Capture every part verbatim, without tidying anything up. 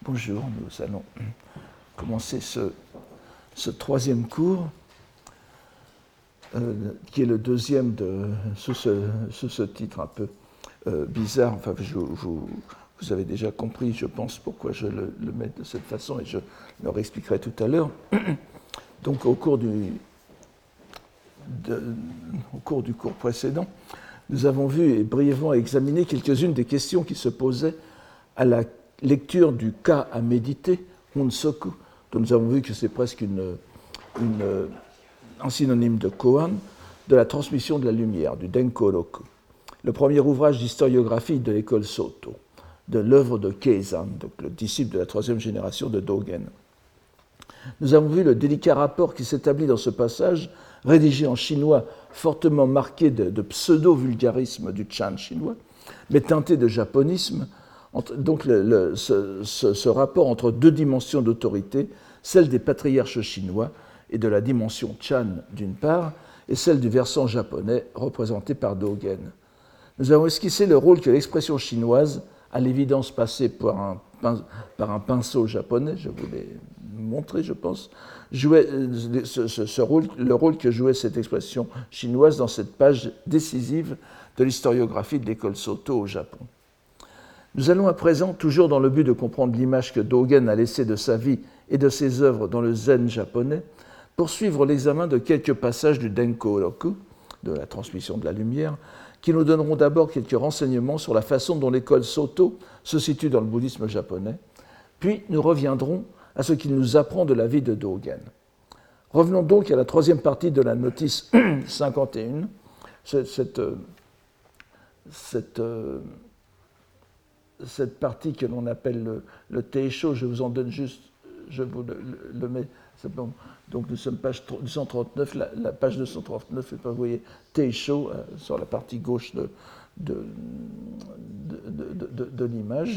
Bonjour, nous allons commencer ce, ce troisième cours, euh, qui est le deuxième de, sous, ce, sous ce titre un peu euh, bizarre. Enfin, je, je, vous avez déjà compris, je pense, pourquoi je le, le mets de cette façon, et je le réexpliquerai tout à l'heure. Donc, au cours du, de, au cours du cours précédent, nous avons vu et brièvement examiné quelques-unes des questions qui se posaient à la lecture du cas à méditer, Honsoku, dont nous avons vu que c'est presque une, une, un synonyme de koan, de la transmission de la lumière, du Denkoroku, le premier ouvrage d'historiographie de l'école Soto, de l'œuvre de Keizan, donc le disciple de la troisième génération de Dogen. Nous avons vu le délicat rapport qui s'établit dans ce passage, rédigé en chinois, fortement marqué de, de pseudo-vulgarisme du Chan chinois, mais teinté de japonisme. Donc le, le, ce, ce, ce rapport entre deux dimensions d'autorité, celle des patriarches chinois et de la dimension Chan d'une part, et celle du versant japonais représenté par Dogen. Nous avons esquissé le rôle que l'expression chinoise, à l'évidence passée par un, par un pinceau japonais, je vous l'ai montré, je pense, jouait ce, ce, ce rôle, le rôle que jouait cette expression chinoise dans cette page décisive de l'historiographie de l'école Soto au Japon. Nous allons à présent, toujours dans le but de comprendre l'image que Dogen a laissée de sa vie et de ses œuvres dans le zen japonais, poursuivre l'examen de quelques passages du Denkoroku, de la transmission de la lumière, qui nous donneront d'abord quelques renseignements sur la façon dont l'école Soto se situe dans le bouddhisme japonais, puis nous reviendrons à ce qu'il nous apprend de la vie de Dogen. Revenons donc à la troisième partie de la notice cinquante et un, cette, cette, cette cette partie que l'on appelle le, le Teisho, je vous en donne juste, je vous le, le, le mets, bon. Donc nous sommes page deux cent trente-neuf, la, la page deux cent trente-neuf, vous voyez Teisho euh, sur la partie gauche de, de, de, de, de, de l'image.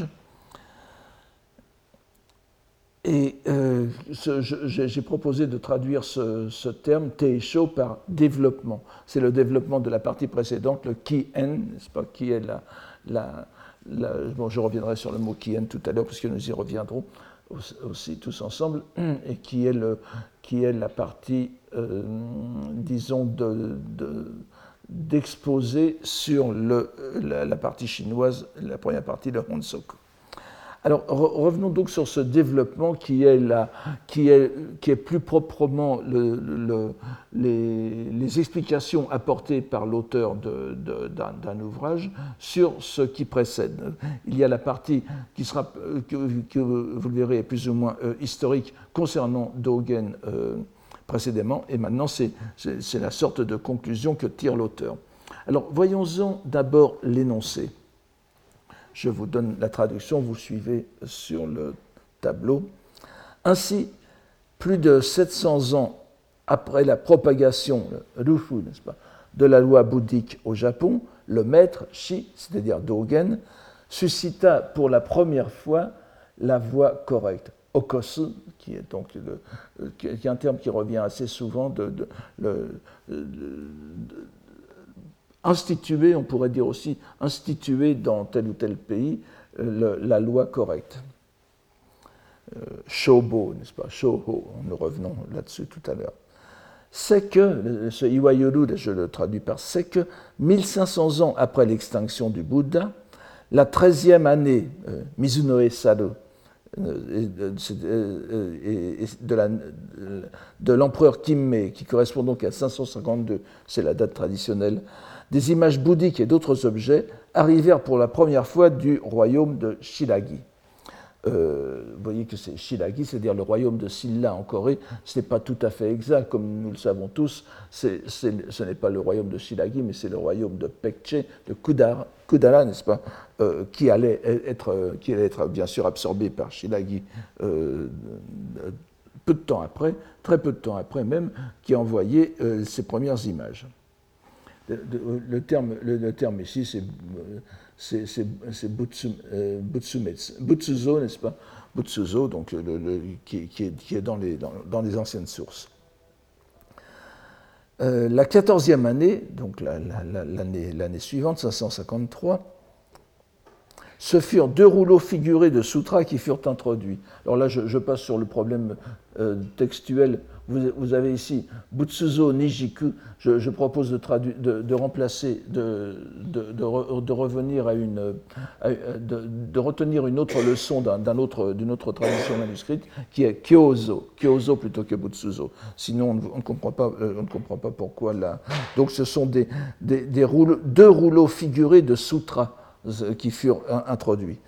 Et euh, ce, je, j'ai proposé de traduire ce, ce terme Teisho par développement. C'est le développement de la partie précédente, le Ki-en, n'est-ce pas, qui est la... la La, bon, je reviendrai sur le mot Kien tout à l'heure, puisque nous y reviendrons aussi, aussi tous ensemble, et qui est, le, qui est la partie, euh, disons, de, de, d'exposer sur le, la, la partie chinoise, la première partie, le Honsoku. Alors, re, revenons donc sur ce développement qui est, la, qui est, qui est plus proprement le, le, les, les explications apportées par l'auteur de, de, d'un, d'un ouvrage sur ce qui précède. Il y a la partie qui sera, que, que vous le verrez, est plus ou moins euh, historique concernant Dogen euh, précédemment, et maintenant c'est, c'est, c'est la sorte de conclusion que tire l'auteur. Alors, voyons-en d'abord l'énoncé. Je vous donne la traduction, vous suivez sur le tableau. Ainsi, plus de sept cents ans après la propagation, le Rufu, n'est-ce pas, de la loi bouddhique au Japon, le maître Shi, c'est-à-dire Dogen, suscita pour la première fois la voie correcte. Okosu, qui est donc le, qui est un terme qui revient assez souvent, de, de, de, de, de instituer, on pourrait dire aussi, instituer dans tel ou tel pays le, la loi correcte. Euh, Shobo, n'est-ce pas, Shoho, nous revenons là-dessus tout à l'heure. C'est que, ce Iwayoru, je le traduis par c'est que, mille cinq cents ans après l'extinction du Bouddha, la treizième année, euh, Mizunoe Sado, euh, euh, de, la, de l'empereur Kimmei, qui correspond donc à cinq cent cinquante-deux, c'est la date traditionnelle, des images bouddhiques et d'autres objets arrivèrent pour la première fois du royaume de Shillagi. Euh, vous voyez que c'est Shillagi, c'est-à-dire le royaume de Silla en Corée. Ce n'est pas tout à fait exact, comme nous le savons tous. C'est, c'est, ce n'est pas le royaume de Shillagi, mais c'est le royaume de Pekche, de Kudara, Kudara, n'est-ce pas, euh, qui, allait être, qui allait être bien sûr absorbé par Shillagi euh, peu de temps après, très peu de temps après même, qui a envoyé euh, ses premières images. Le terme, le, le terme ici, c'est, c'est, c'est, c'est butsu, euh, butsumetsu, butsuzo, n'est-ce pas? Butsuzo, donc le, le, qui, qui, est, qui est dans les, dans, dans les anciennes sources. Euh, la quatorzième année, donc la, la, la, l'année, l'année suivante, cinq cent cinquante-trois, Ce furent deux rouleaux figurés de sutras qui furent introduits. Alors là, je, je passe sur le problème euh, textuel. Vous, vous avez ici Butsuzo Nijiku. Je, je propose de, de, de remplacer, de, de, de, re, de revenir à une, à, de, de retenir une autre leçon d'un autre, d'une autre tradition manuscrite, qui est Kyozo, Kyozo plutôt que Butsuzo. Sinon, on, on ne comprend pas, on ne comprend pas pourquoi là. Donc, ce sont des, des, des rouleaux, deux rouleaux figurés de sutras qui furent introduits.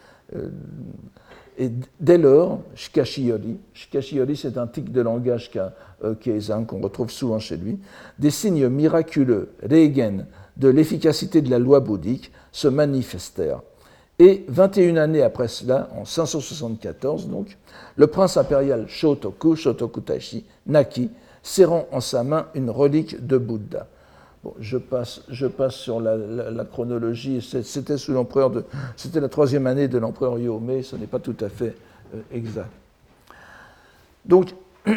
Et dès lors, Shikashiyori, Shikashiyori c'est un tic de langage qu'a euh, Keizan, qu'on retrouve souvent chez lui, des signes miraculeux, reigen, de l'efficacité de la loi bouddhique se manifestèrent. Et vingt et une années après cela, en cinq cent soixante-quatorze, donc, le prince impérial Shotoku, Shotoku Taishi, naquit, serrant en sa main une relique de Bouddha. Bon, je, passe, je passe sur la, la, la chronologie. C'était sous l'empereur de, c'était la troisième année de l'empereur Yomei. Ce n'est pas tout à fait euh, exact. Donc,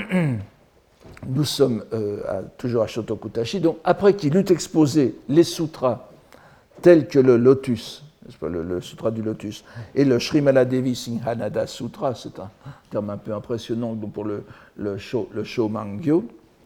nous sommes euh, à, toujours à Shotoku Taishi. Donc, après qu'il eut exposé les sutras tels que le lotus, n'est-ce pas, le, le sutra du lotus, et le Srimala Devi Singhanada Sutra, c'est un terme un peu impressionnant pour le, le, sho, le Shomangyo.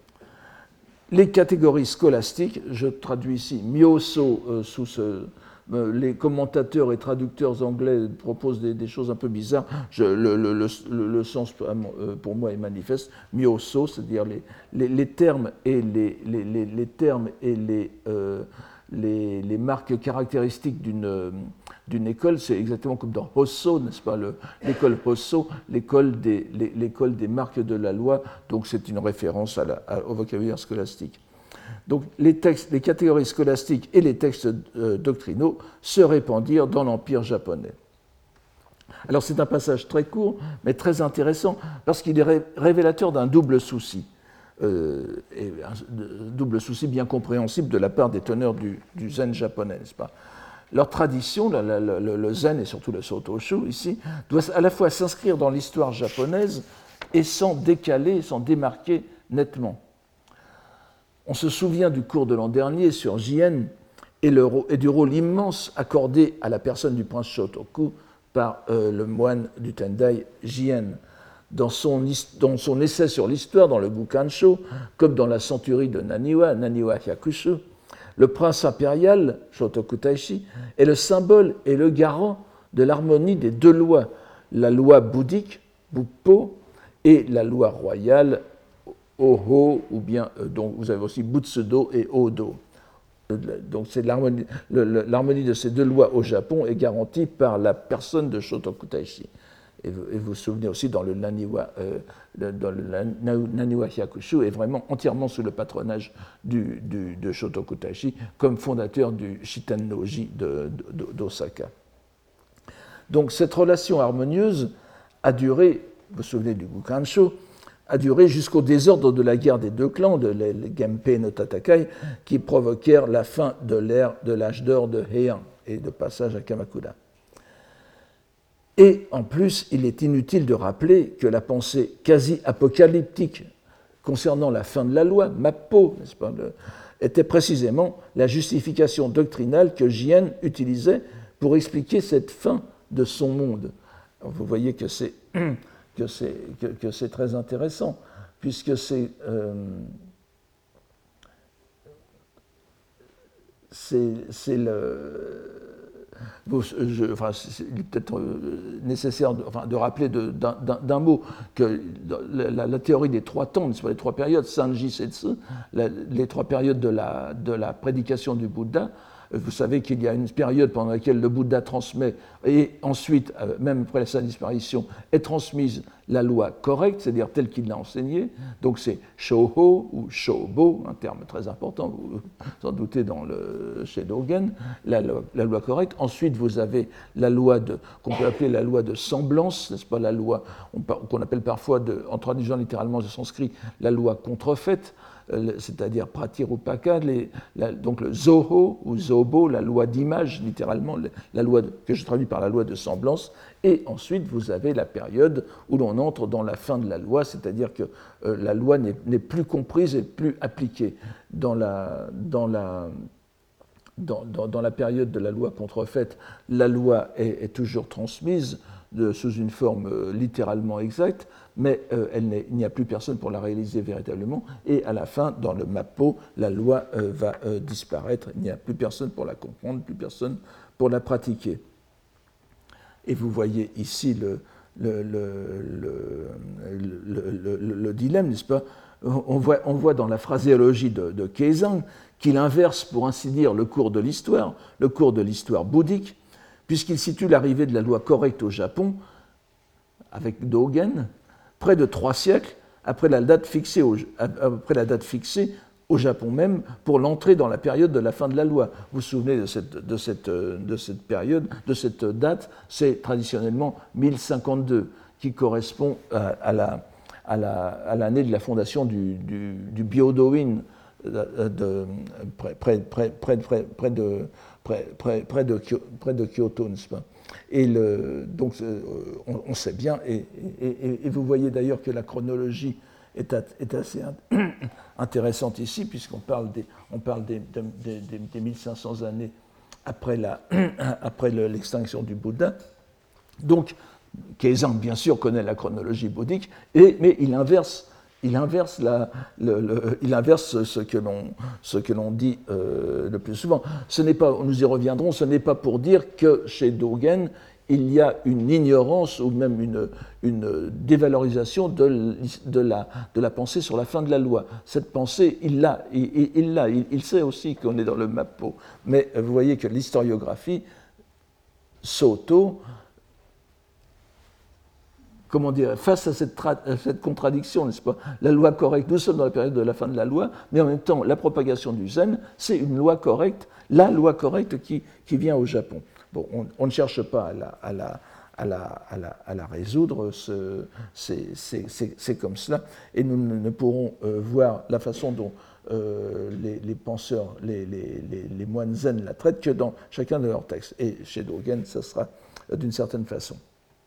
Les catégories scolastiques, je traduis ici Myoso euh, sous ce. Euh, les commentateurs et traducteurs anglais proposent des, des choses un peu bizarres. Je, le, le, le, le sens euh, pour moi est manifeste. Myoso, c'est-à-dire les, les, les termes et les, les, les, les termes et les, euh, les, les marques caractéristiques d'une d'une école, c'est exactement comme dans Hosso, n'est-ce pas, l'école Hosso, l'école des, l'école des marques de la loi, donc c'est une référence à la, à, au vocabulaire scolastique. Donc les, textes, les catégories scolastiques et les textes euh, doctrinaux se répandirent dans l'Empire japonais. Alors c'est un passage très court, mais très intéressant, parce qu'il est ré, révélateur d'un double souci, euh, et un double souci bien compréhensible de la part des teneurs du, du zen japonais, n'est-ce pas ? Leur tradition, le, le, le zen et surtout le Sotoshu ici, doit à la fois s'inscrire dans l'histoire japonaise et s'en décaler, s'en démarquer nettement. On se souvient du cours de l'an dernier sur Jien et, le, et du rôle immense accordé à la personne du prince Shotoku par euh, le moine du Tendai Jien. Dans son, dans son essai sur l'histoire, dans le Gukansho, comme dans la centurie de Naniwa, Naniwa Hyakushu, le prince impérial, Shotoku Taishi, est le symbole et le garant de l'harmonie des deux lois, la loi bouddhique, Buppo, et la loi royale, Oho, ou bien, euh, donc vous avez aussi Butsudo et Odo. Donc c'est l'harmonie, l'harmonie de ces deux lois au Japon est garantie par la personne de Shotoku Taishi. Et vous, et vous vous souvenez aussi dans le Naniwa, euh, dans le Naniwa Hyakushu, est vraiment entièrement sous le patronage du, du, de Shotoku Taishi comme fondateur du Shiten-no-ji d'Osaka. Donc cette relation harmonieuse a duré, vous vous souvenez du Gukansho, a duré jusqu'au désordre de la guerre des deux clans, de les Genpei no Tatakai, qui provoquèrent la fin de l'ère de l'âge d'or de Heian et de passage à Kamakura. Et en plus, il est inutile de rappeler que la pensée quasi-apocalyptique concernant la fin de la loi, Mappo, n'est-ce pas, le, était précisément la justification doctrinale que Jien utilisait pour expliquer cette fin de son monde. Alors vous voyez que c'est que c'est que, que c'est très intéressant, puisque c'est euh, c'est, c'est le Je, enfin, il est peut-être nécessaire de, enfin, de rappeler de, d'un, d'un mot que la, la théorie des trois temps, les trois périodes, Sanji Setsu, la, les trois périodes de la, de la prédication du Bouddha. Vous savez qu'il y a une période pendant laquelle le Bouddha transmet, et ensuite, même après sa disparition, est transmise la loi correcte, c'est-à-dire telle qu'il l'a enseignée. Donc c'est Shoho ou Shobo, un terme très important, vous vous en doutez dans le chez Dogen, la, la, la loi correcte. Ensuite, vous avez la loi de, qu'on peut appeler la loi de semblance, n'est-ce pas, la loi qu'on appelle parfois, de, en traduisant littéralement de sanskrit, la loi contrefaite, c'est-à-dire pratirupaka, les, la, donc le zoho ou zobo, la loi d'image, littéralement, la loi de, que je traduis par la loi de semblance, et ensuite vous avez la période où l'on entre dans la fin de la loi, c'est-à-dire que euh, la loi n'est, n'est plus comprise et plus appliquée. Dans la, dans la, dans, dans, dans la période de la loi contrefaite, la loi est, est toujours transmise de, sous une forme euh, littéralement exacte, mais euh, elle il n'y a plus personne pour la réaliser véritablement, et à la fin, dans le Mappo, la loi euh, va euh, disparaître, il n'y a plus personne pour la comprendre, plus personne pour la pratiquer. Et vous voyez ici le, le, le, le, le, le, le dilemme, n'est-ce pas? On voit, on voit dans la phraséologie de, de Keizang qu'il inverse, pour ainsi dire, le cours de l'histoire, le cours de l'histoire bouddhique, puisqu'il situe l'arrivée de la loi correcte au Japon, avec Dogen, près de trois siècles après la date fixée au, après la date fixée au Japon même, pour l'entrée dans la période de la fin de la loi. Vous vous souvenez de cette, de cette, de cette période, de cette date, c'est traditionnellement mille cinquante-deux, qui correspond à, à la... à l'année de la fondation du, du, du Byodo-in de, de, près, près, près, près, près, de, près, près, près, de, près de Kyoto, n'est-ce pas? Et le, donc, on, on sait bien, et, et, et vous voyez d'ailleurs que la chronologie est, à, est assez intéressante ici, puisqu'on parle des, on parle des, des, des, des mille cinq cents années après, la, après l'extinction du Bouddha. Donc, Keizang, bien sûr, connaît la chronologie bouddhique, et, mais il inverse, il inverse, la, le, le, il inverse ce que l'on, ce que l'on dit euh, le plus souvent. Ce n'est pas, nous y reviendrons, ce n'est pas pour dire que chez Dogen, il y a une ignorance ou même une, une dévalorisation de, de, la, de la pensée sur la fin de la loi. Cette pensée, il l'a, il, il, l'a, il, il sait aussi qu'on est dans le Mappo, mais vous voyez que l'historiographie, Soto, comment dire, face à cette, à cette contradiction, n'est-ce pas? La loi correcte, nous sommes dans la période de la fin de la loi, mais en même temps, la propagation du zen, c'est une loi correcte, la loi correcte qui, qui vient au Japon. Bon, on, on ne cherche pas à la, à la, à la, à la, à la résoudre, c'est comme cela, et nous ne pourrons euh, voir la façon dont euh, les, les penseurs, les, les, les, les moines zen la traitent que dans chacun de leurs textes. Et chez Dogen, ça sera euh, d'une certaine façon.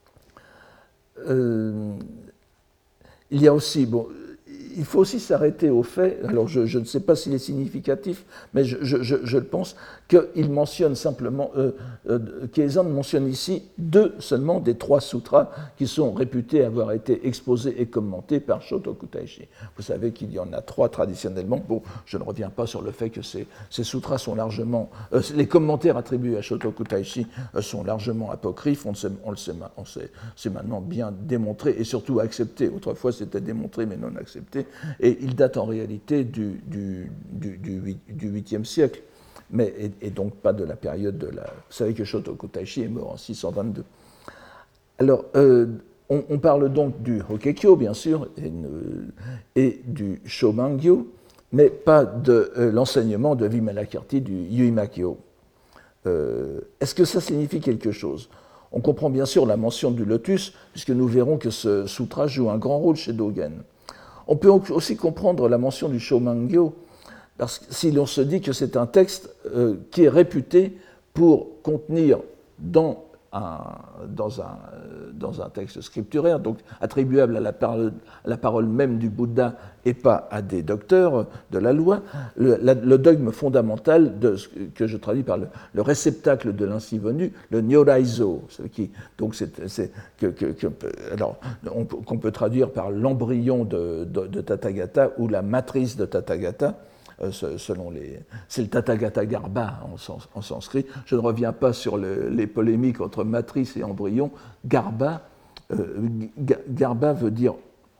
Euh, il y a aussi, bon, il faut aussi s'arrêter au fait, alors je, je ne sais pas s'il est significatif, mais je, je, je le pense, qu'il mentionne simplement, euh, euh, Keizang mentionne ici deux seulement des trois sutras qui sont réputés avoir été exposés et commentés par Shotoku Taishi. Vous savez qu'il y en a trois traditionnellement. Bon, je ne reviens pas sur le fait que ces, ces sutras sont largement, euh, les commentaires attribués à Shotoku Taishi euh, sont largement apocryphes, on, sait, on le sait, on sait, c'est maintenant bien démontré et surtout accepté. Autrefois c'était démontré mais non accepté, et il date en réalité du, du, du, du, du huitième siècle. Mais, et, et donc pas de la période de la... Vous savez que Shotoku Taishi est mort en six cent vingt-deux. Alors, euh, on, on parle donc du Hokekyo, bien sûr, et, et du Shomangyo, mais pas de euh, l'enseignement de Vimalakirti du Yuimakyo. Euh, Est-ce que ça signifie quelque chose? On comprend bien sûr la mention du lotus, puisque nous verrons que ce sutra joue un grand rôle chez Dogen. On peut aussi comprendre la mention du Shomangyo, parce que si l'on se dit que c'est un texte euh, qui est réputé pour contenir dans un, dans, un, dans un texte scripturaire, donc attribuable à la, parole, à la parole même du Bouddha et pas à des docteurs de la loi, le, la, le dogme fondamental de, que je traduis par le, le réceptacle de l'ainsi venu, le Nyoraizo, qui, donc c'est, c'est, que, que, que, alors, on, qu'on peut traduire par l'embryon de, de, de Tathagata ou la matrice de Tathagata. Euh, selon les... C'est le Tathagata Garba en, sens, en sanskrit. Je ne reviens pas sur le, les polémiques entre matrice et embryon. Garba, euh, Garba veut dire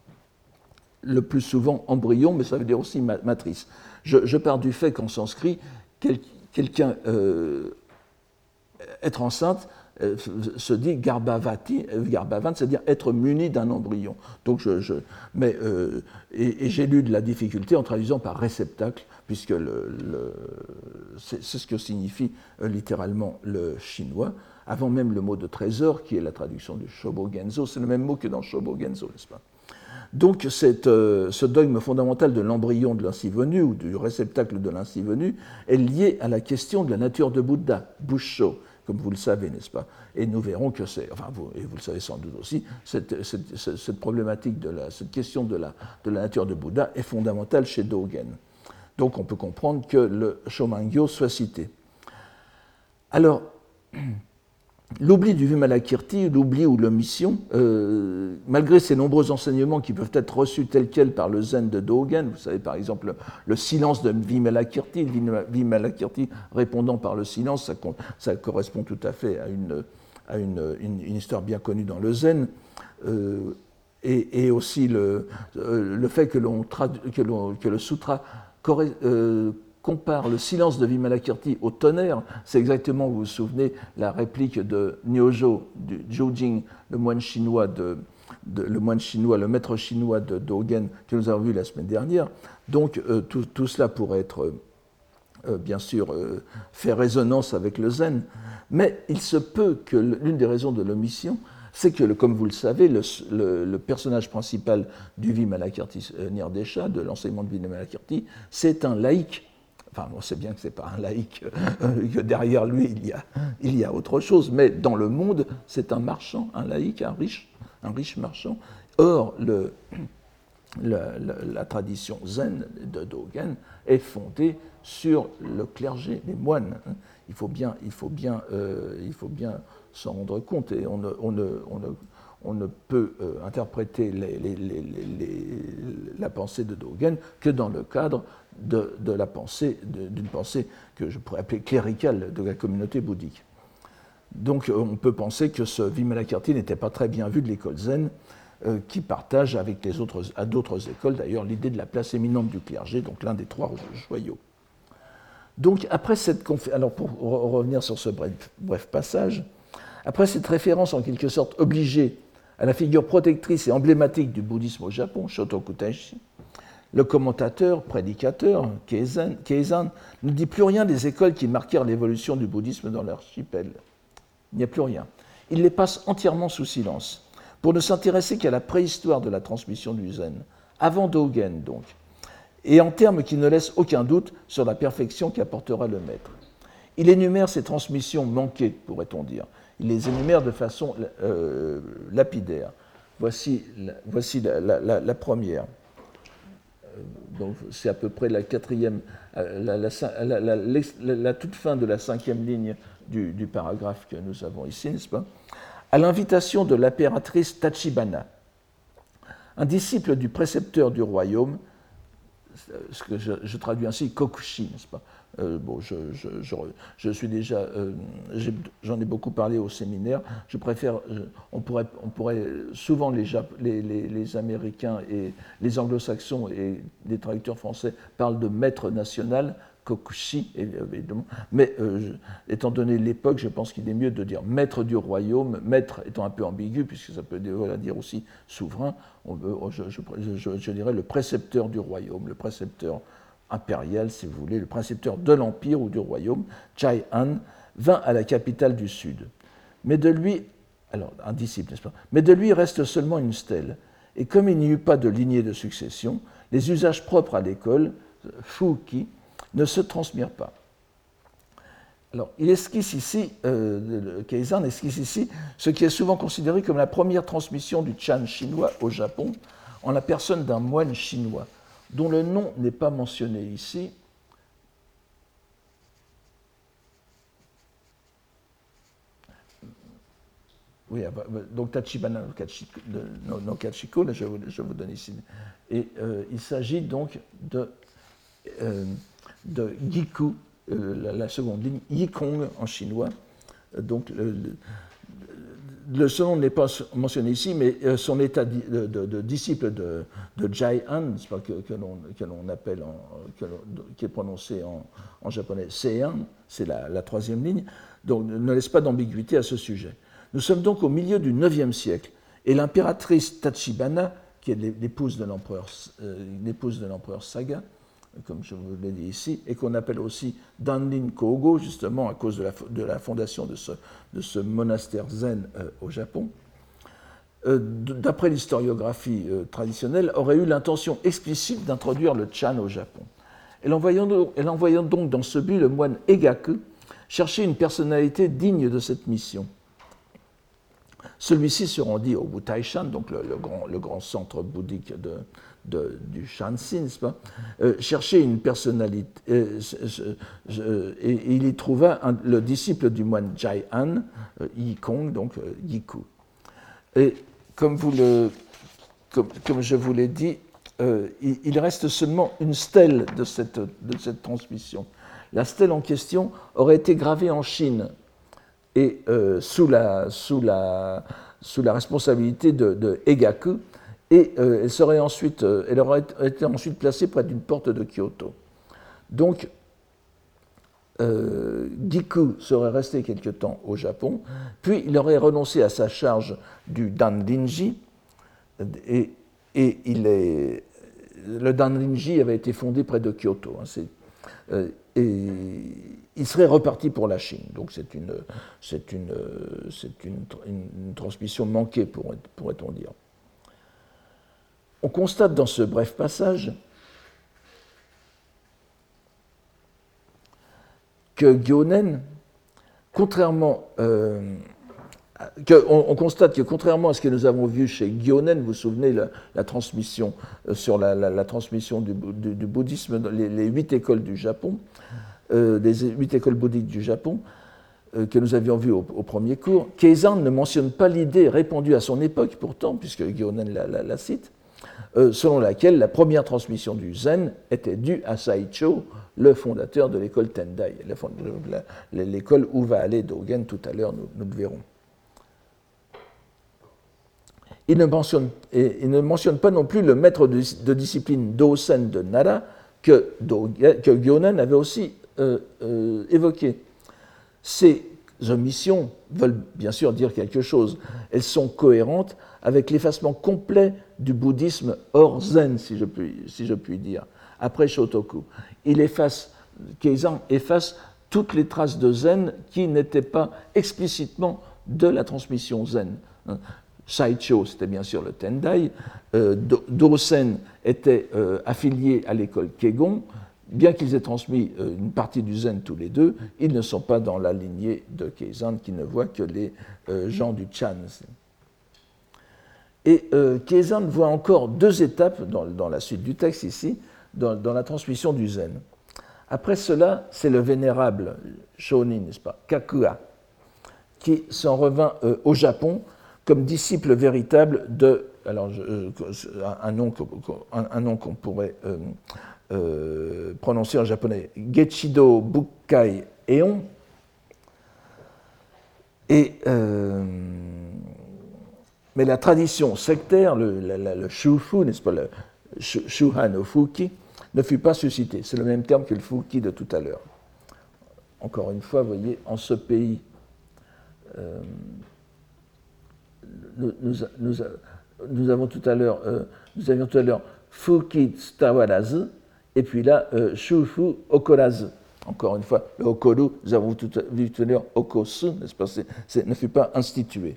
le plus souvent embryon, mais ça veut dire aussi matrice. Je, je pars du fait qu'en sanskrit, quel, quelqu'un euh, être enceinte euh, se dit garbhavati, garbhavan, c'est-à-dire être muni d'un embryon. Donc je, je, mais, euh, et, et j'ai lu de la difficulté en traduisant par réceptacle, puisque le, le, c'est, c'est ce que signifie euh, littéralement le chinois, avant même le mot de trésor, qui est la traduction du Shobogenzo. C'est le même mot que dans Shobogenzo, n'est-ce pas? Donc cette, euh, ce dogme fondamental de l'embryon de l'ainsi venu, ou du réceptacle de l'ainsi venu, est lié à la question de la nature de Bouddha, Bussho, comme vous le savez, n'est-ce pas? Et nous verrons que c'est, enfin, vous, et vous le savez sans doute aussi, cette, cette, cette problématique, de la, cette question de la, de la nature de Bouddha est fondamentale chez Dogen. Donc on peut comprendre que le Shomangyo soit cité. Alors, l'oubli du Vimalakirti, l'oubli ou l'omission, euh, malgré ces nombreux enseignements qui peuvent être reçus tels quels par le zen de Dogen, vous savez par exemple le, le silence de Vimalakirti, le Vimalakirti répondant par le silence, ça, ça correspond tout à fait à une, à une, une, une histoire bien connue dans le zen, euh, et, et aussi le, euh, le fait que, l'on que, l'on, que le sutra correspond. Euh, compare le silence de Vimalakirti au tonnerre, c'est exactement, vous vous souvenez, la réplique de Nyojo, du Zhoujing, le moine chinois, de, de, le moine chinois, le maître chinois de Dogen, que nous avons vu la semaine dernière. Donc euh, tout, tout cela pourrait être, euh, bien sûr, euh, fait résonance avec le zen, mais il se peut que l'une des raisons de l'omission, c'est que, comme vous le savez, le, le, le personnage principal du Vimalakirti Nirdesha, de l'enseignement de Vimalakirti, c'est un laïc. Enfin, on sait bien que ce n'est pas un laïc, euh, que derrière lui, il y, a, il y a autre chose, mais dans le monde, c'est un marchand, un laïc, un riche, un riche marchand. Or, le, la, la, la tradition zen de Dogen est fondée sur le clergé, les moines. Il faut bien, il faut bien, euh, il faut bien s'en rendre compte, et on ne, on ne, on ne, on ne peut euh, interpréter les, les, les, les, la pensée de Dogen que dans le cadre de, de la pensée, d'une pensée que je pourrais appeler cléricale de la communauté bouddhique. Donc on peut penser que ce Vimalakirti n'était pas très bien vu de l'école zen, euh, qui partage avec les autres, à d'autres écoles d'ailleurs l'idée de la place éminente du clergé, donc l'un des trois joyaux. Donc après cette conférence, alors pour revenir sur ce bref, bref passage, après cette référence en quelque sorte obligée à la figure protectrice et emblématique du bouddhisme au Japon, Shotoku Taishi, le commentateur, prédicateur, Keizan, Keizan, ne dit plus rien des écoles qui marquèrent l'évolution du bouddhisme dans l'archipel. Il n'y a plus rien. Il les passe entièrement sous silence, pour ne s'intéresser qu'à la préhistoire de la transmission du zen, avant Dogen donc, et en termes qui ne laissent aucun doute sur la perfection qu'apportera le maître. Il énumère ces transmissions manquées, pourrait-on dire. Il les énumère de façon euh, lapidaire. Voici, la, voici la, la, la, la première. Donc c'est à peu près la quatrième, la, la, la, la, la toute fin de la cinquième ligne du, du paragraphe que nous avons ici, n'est-ce pas? À l'invitation de l'impératrice Tachibana, un disciple du précepteur du royaume, ce que je, je traduis ainsi, Kokushi, n'est-ce pas? Euh, bon, je, je, je, je suis déjà, euh, j'en ai beaucoup parlé au séminaire. Je préfère, je, on, pourrait, on pourrait souvent les, Jap, les, les, les Américains et les Anglo-Saxons et les traducteurs français parlent de maître national, Kokushi, évidemment. Mais euh, je, étant donné l'époque, je pense qu'il est mieux de dire maître du royaume, maître étant un peu ambigu puisque ça peut dire aussi souverain. On veut, je, je, je, je dirais le précepteur du royaume, le précepteur impérial, si vous voulez, le précepteur de l'empire ou du royaume, Chai Han, vint à la capitale du Sud. Mais de lui, alors un disciple, n'est-ce pas? Mais de lui reste seulement une stèle. Et comme il n'y eut pas de lignée de succession, les usages propres à l'école, Fuki, ne se transmirent pas. Alors, il esquisse ici, euh, le Keizan esquisse ici, ce qui est souvent considéré comme la première transmission du Chan chinois au Japon, en la personne d'un moine chinois, dont le nom n'est pas mentionné ici. Oui, donc Tachibana no Kachiko, là je vous, je vous donne ici. Et euh, il s'agit donc de, euh, de Giku, euh, la, la seconde ligne, Yikong en chinois. Donc le, le, le son nom n'est pas mentionné ici, mais son état de, de, de disciple de, de Jai Han, que, que l'on appelle, en, que qui est prononcé en, en japonais Seian, c'est la, la troisième ligne, donc ne laisse pas d'ambiguïté à ce sujet. Nous sommes donc au milieu du neuvième siècle, et l'impératrice Tachibana, qui est l'épouse de l'empereur euh, Saga, comme je vous l'ai dit ici, et qu'on appelle aussi Danrin Kogo, justement à cause de la, de la fondation de ce, de ce monastère zen euh, au Japon, euh, d'après l'historiographie euh, traditionnelle, aurait eu l'intention explicite d'introduire le Chan au Japon. Elle envoyant, donc, elle envoyant donc dans ce but le moine Egaku chercher une personnalité digne de cette mission. Celui-ci se rendit au Wutaishan, donc le, le, grand, le grand centre bouddhique de, de, du Shanxi, n'est-ce pas, euh, chercher une personnalité, euh, euh, euh, et, et il y trouva un, le disciple du moine Jai'an, euh, Yi Kong, donc euh, Yiku. Et comme, vous le, comme, comme je vous l'ai dit, euh, il, il reste seulement une stèle de cette, de cette transmission. La stèle en question aurait été gravée en Chine et euh, sous, la, sous, la, sous la responsabilité de, de Eigaku, et euh, elle, serait ensuite, euh, elle aurait été ensuite placée près d'une porte de Kyoto. Donc, euh, Giku serait resté quelque temps au Japon, puis il aurait renoncé à sa charge du Danrinji, et, et il est, le Danrinji avait été fondé près de Kyoto. Hein, c'est, euh, et il serait reparti pour la Chine. Donc c'est une, c'est une, c'est une, une transmission manquée, pourrait-on dire. On constate dans ce bref passage que Gyonen, contrairement, euh, que, on, on constate que contrairement à ce que nous avons vu chez Gyonen, vous vous souvenez la, la transmission euh, sur la, la, la transmission du, du, du bouddhisme, les, les huit écoles du Japon, euh, des huit écoles bouddhiques du Japon, euh, que nous avions vues au, au premier cours, Keizan ne mentionne pas l'idée répandue à son époque, pourtant, puisque Gyonen la, la, la cite, euh, selon laquelle la première transmission du Zen était due à Saicho, le fondateur de l'école Tendai, l'école où va aller Dogen tout à l'heure, nous, nous le verrons. Il ne, mentionne, il ne mentionne pas non plus le maître de, de discipline Dosen de Nara que, Dogen, que Gyonen avait aussi euh, euh, évoqué. Ces omissions veulent bien sûr dire quelque chose. Elles sont cohérentes avec l'effacement complet du bouddhisme hors zen, si je puis, si je puis dire, après Shotoku. Il efface, Keizan efface toutes les traces de zen qui n'étaient pas explicitement de la transmission zen. Saicho, c'était bien sûr le Tendai. Euh, Dosen était euh, affilié à l'école Kegon. Bien qu'ils aient transmis euh, une partie du zen tous les deux, ils ne sont pas dans la lignée de Keizan, qui ne voit que les euh, gens du Chan. Et euh, Keizan voit encore deux étapes dans, dans la suite du texte ici, dans, dans la transmission du zen. Après cela, c'est le vénérable Shonin, n'est-ce pas, Kakua, qui s'en revint euh, au Japon comme disciple véritable de, alors je, euh, un, nom, un, un nom qu'on pourrait euh, euh, prononcer en japonais, Gechido Bukkai Eon, et euh, mais la tradition sectaire, le, la, le Shufu, n'est-ce pas, le Shuha no Fuki, ne fut pas suscité. C'est le même terme que le Fuki de tout à l'heure. Encore une fois, vous voyez, en ce pays, euh, nous, nous, nous, nous avons tout à l'heure, euh, nous avions tout à l'heure Fuki Tsutawarazu, et puis là, euh, Shufu Okorazu. Encore une fois, le Okoru, nous avons tout, vu tout à l'heure Okosu, n'est-ce pas, c'est, c'est, ne fut pas institué.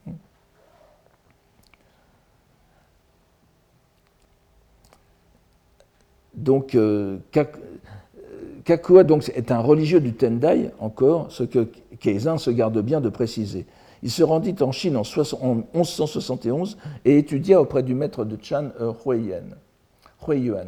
Donc, euh, Kakua donc, est un religieux du Tendai, encore, ce que Keizan se garde bien de préciser. Il se rendit en Chine en onze cent soixante et onze et étudia auprès du maître de Chan, euh, Huiyuan. Huiyuan.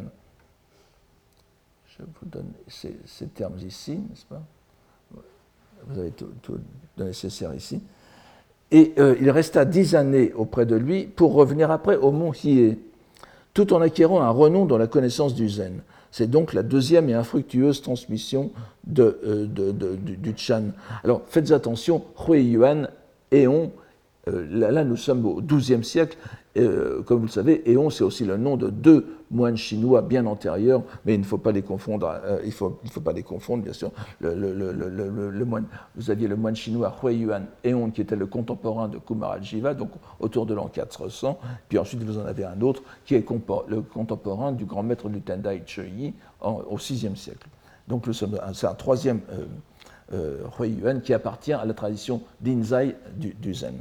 Je vous donne ces, ces termes ici, n'est-ce pas? Vous avez tout, tout le nécessaire ici. Et euh, il resta dix années auprès de lui pour revenir après au mont Hiei, tout en acquérant un renom dans la connaissance du zen. C'est donc la deuxième et infructueuse transmission de, euh, de, de, du, du Chan. Alors faites attention, Huiyuan, Éon, euh, là, là nous sommes au douzième siècle, euh, comme vous le savez, Éon c'est aussi le nom de deux moines chinois bien antérieurs, mais il ne faut pas les confondre, euh, il faut, il faut pas les confondre bien sûr. Le, le, le, le, le, le moine, vous aviez le moine chinois Huiyuan Éon qui était le contemporain de Kumaraljiva, donc autour de l'an quatre cents, puis ensuite vous en avez un autre qui est le contemporain du grand maître du Tendai Chöyi au sixième siècle. Donc c'est un troisième euh, euh, Huiyuan qui appartient à la tradition d'Inzai du, du Zen.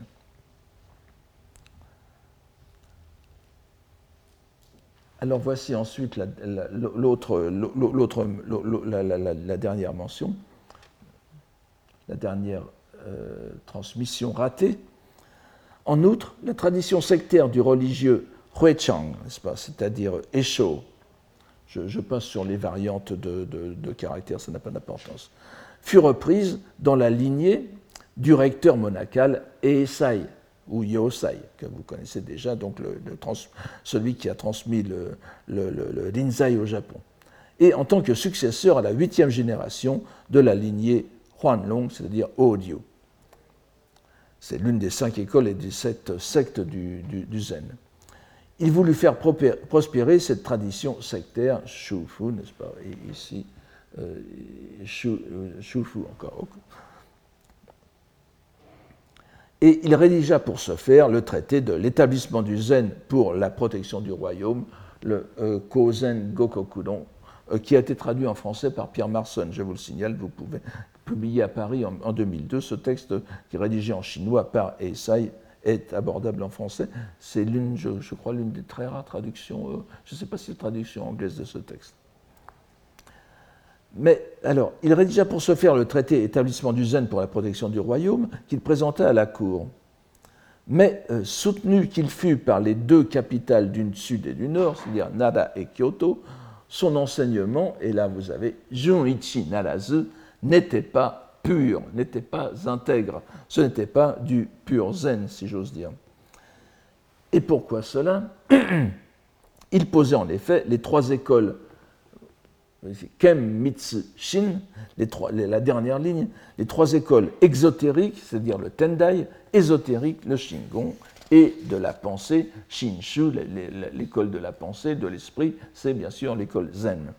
Alors voici ensuite la, la, l'autre, l'autre, la, la, la, la dernière mention, la dernière euh, transmission ratée. En outre, la tradition sectaire du religieux Huichang, n'est-ce pas, c'est-à-dire Esho, je, je passe sur les variantes de, de, de caractères, ça n'a pas d'importance, fut reprise dans la lignée du recteur monacal Eisai, ou Yosai, que vous connaissez déjà, donc le, le trans, celui qui a transmis le, le, le, le Rinzai au Japon, et en tant que successeur à la huitième génération de la lignée Huanlong, c'est-à-dire Ōryū. C'est l'une des cinq écoles et des sept sectes du, du, du Zen. Il voulut faire prospérer cette tradition sectaire Shufu, n'est-ce pas? Et ici, euh, Shufu encore. Et il rédigea pour ce faire le traité de l'établissement du Zen pour la protection du royaume, le euh, Kozen Gokokudon, euh, qui a été traduit en français par Pierre Marson. Je vous le signale, vous pouvez publier à Paris en, en deux mille deux. Ce texte, qui est rédigé en chinois par Eisai, est abordable en français. C'est l'une, je, je crois, l'une des très rares traductions, euh, je ne sais pas si c'est la traduction anglaise de ce texte. Mais alors, il rédigea pour ce faire le traité établissement du Zen pour la protection du royaume qu'il présenta à la cour. Mais euh, soutenu qu'il fut par les deux capitales du sud et du nord, c'est-à-dire Nara et Kyoto, son enseignement, et là vous avez Junichi Narazu, n'était pas pur, n'était pas intègre. Ce n'était pas du pur Zen, si j'ose dire. Et pourquoi cela? Il posait en effet les trois écoles Kem, Mitsu, Shin, les trois, les, la dernière ligne, les trois écoles exotériques, c'est-à-dire le Tendai, ésotérique, le Shingon, et de la pensée, Shinshu, l'école de la pensée, de l'esprit, c'est bien sûr l'école Zen.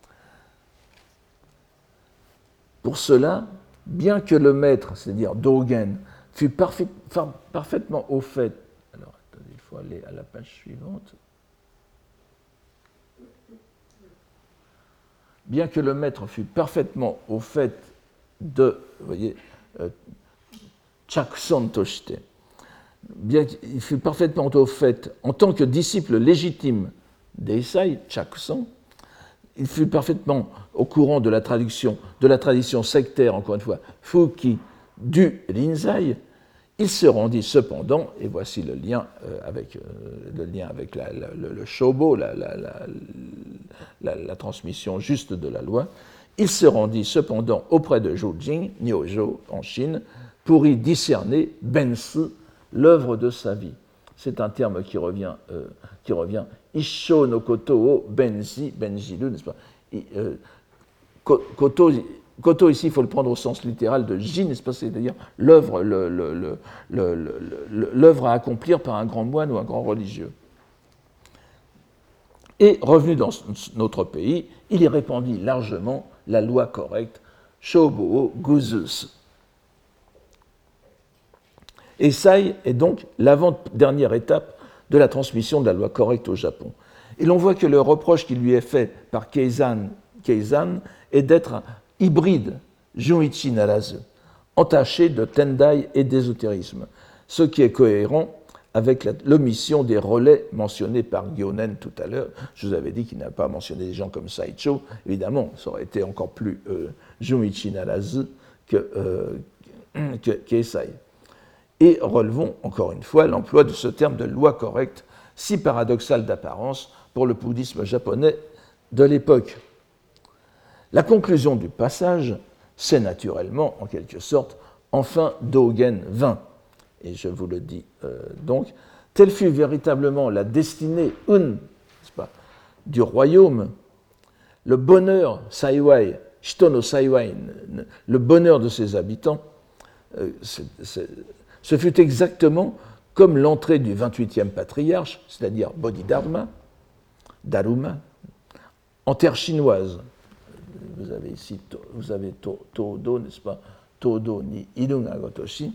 Pour cela, bien que le maître, c'est-à-dire Dogen, fût parfait, parfaitement au fait, alors attendez, il faut aller à la page suivante. Bien que le maître fût parfaitement au fait de, vous voyez, euh, Chakson Toshite, bien qu'il fût parfaitement au fait, en tant que disciple légitime d'Eisai, Chakson, il fut parfaitement au courant de la traduction, de la tradition sectaire, encore une fois, Fuki, du Rinzai. Il se rendit cependant, et voici le lien euh, avec, euh, le, lien avec la, la, le, le shobo, la, la, la, la, la transmission juste de la loi, il se rendit cependant auprès de Zhou-Jing, Niozhou, en Chine, pour y discerner Bensi, l'œuvre de sa vie. C'est un terme qui revient, euh, qui revient Issho no koto o benzi, benjiru, n'est-ce pas? euh, Koto, koto, ici, il faut le prendre au sens littéral de Jin, n'est-ce pas? C'est-à-dire l'œuvre le, le, le, le, le, l'œuvre à accomplir par un grand moine ou un grand religieux. Et revenu dans notre pays, il y répandit largement la loi correcte, Shobo Guzus. Eisai est donc l'avant-dernière étape de la transmission de la loi correcte au Japon. Et l'on voit que le reproche qui lui est fait par Keizan, Keizan est d'être hybride, Junichi Narazu, entaché de Tendai et d'ésotérisme, ce qui est cohérent avec l'omission des relais mentionnés par Gyonen tout à l'heure. Je vous avais dit qu'il n'a pas mentionné des gens comme Saicho. Évidemment, ça aurait été encore plus euh, Junichi Narazu que, euh, que, qu'Eisai. Et relevons encore une fois l'emploi de ce terme de loi correcte, si paradoxal d'apparence pour le bouddhisme japonais de l'époque. La conclusion du passage, c'est naturellement, en quelque sorte, enfin Dogen vint. Et je vous le dis euh, donc, telle fut véritablement la destinée un, n'est-ce pas, du royaume, le bonheur Saiwai, Shitono Saiwai, le bonheur de ses habitants, euh, c'est, c'est, ce fut exactement comme l'entrée du vingt-huitième patriarche, c'est-à-dire Bodhidharma, Daruma, en terre chinoise. Vous avez ici, vous avez Todo, n'est-ce pas? Todo ni Irunga Gotoshi,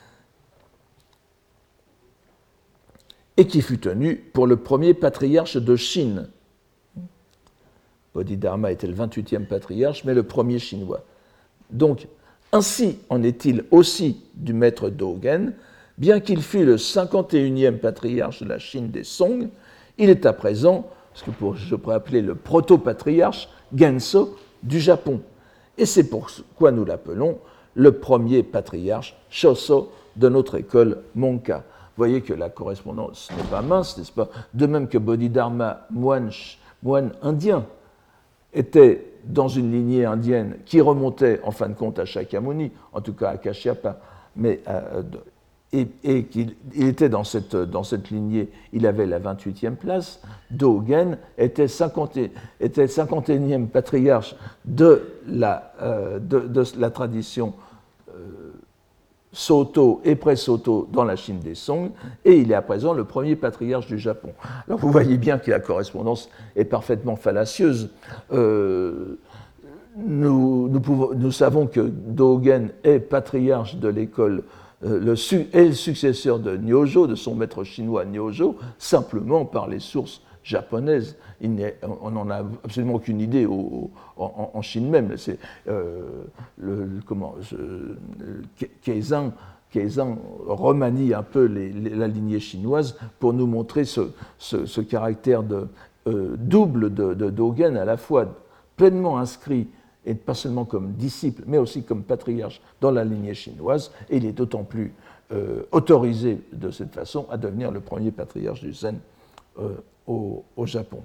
et qui fut tenu pour le premier patriarche de Chine. Bodhidharma était le vingt-huitième patriarche, mais le premier chinois. Donc, ainsi en est-il aussi du maître Dogen, bien qu'il fût le cinquante et unième patriarche de la Chine des Song, il est à présent, ce que je pourrais appeler le proto-patriarche Genso du Japon. Et c'est pourquoi nous l'appelons le premier patriarche Shoso de notre école Monka. voyez que la correspondance n'est pas mince, n'est-ce pas? De même que Bodhidharma, moine, moine indien, était dans une lignée indienne qui remontait en fin de compte à Shakyamuni, en tout cas à Kashyapa, mais euh, et, et qu'il il était dans cette, dans cette lignée, il avait la vingt-huitième place. Dogen était, cinquante, était cinquante et unième patriarche de la, euh, de, de la tradition euh, Soto et pré-Soto dans la Chine des Song, et il est à présent le premier patriarche du Japon. Alors vous voyez bien que la correspondance est parfaitement fallacieuse. Euh, nous, nous, pouvons, nous savons que Dogen est patriarche de l'école euh, le, est le successeur de Nyojo, de son maître chinois Nyojo, simplement par les sources japonaises. Il on n'en a absolument aucune idée au, en, en Chine même. C'est euh, le, le, comment, Keizan, Keizan remanie un peu les, les, la lignée chinoise pour nous montrer ce, ce, ce caractère de, euh, double de, de Dogen, à la fois pleinement inscrit, et pas seulement comme disciple, mais aussi comme patriarche dans la lignée chinoise, et il est d'autant plus euh, autorisé de cette façon à devenir le premier patriarche du Zen euh, au, au Japon.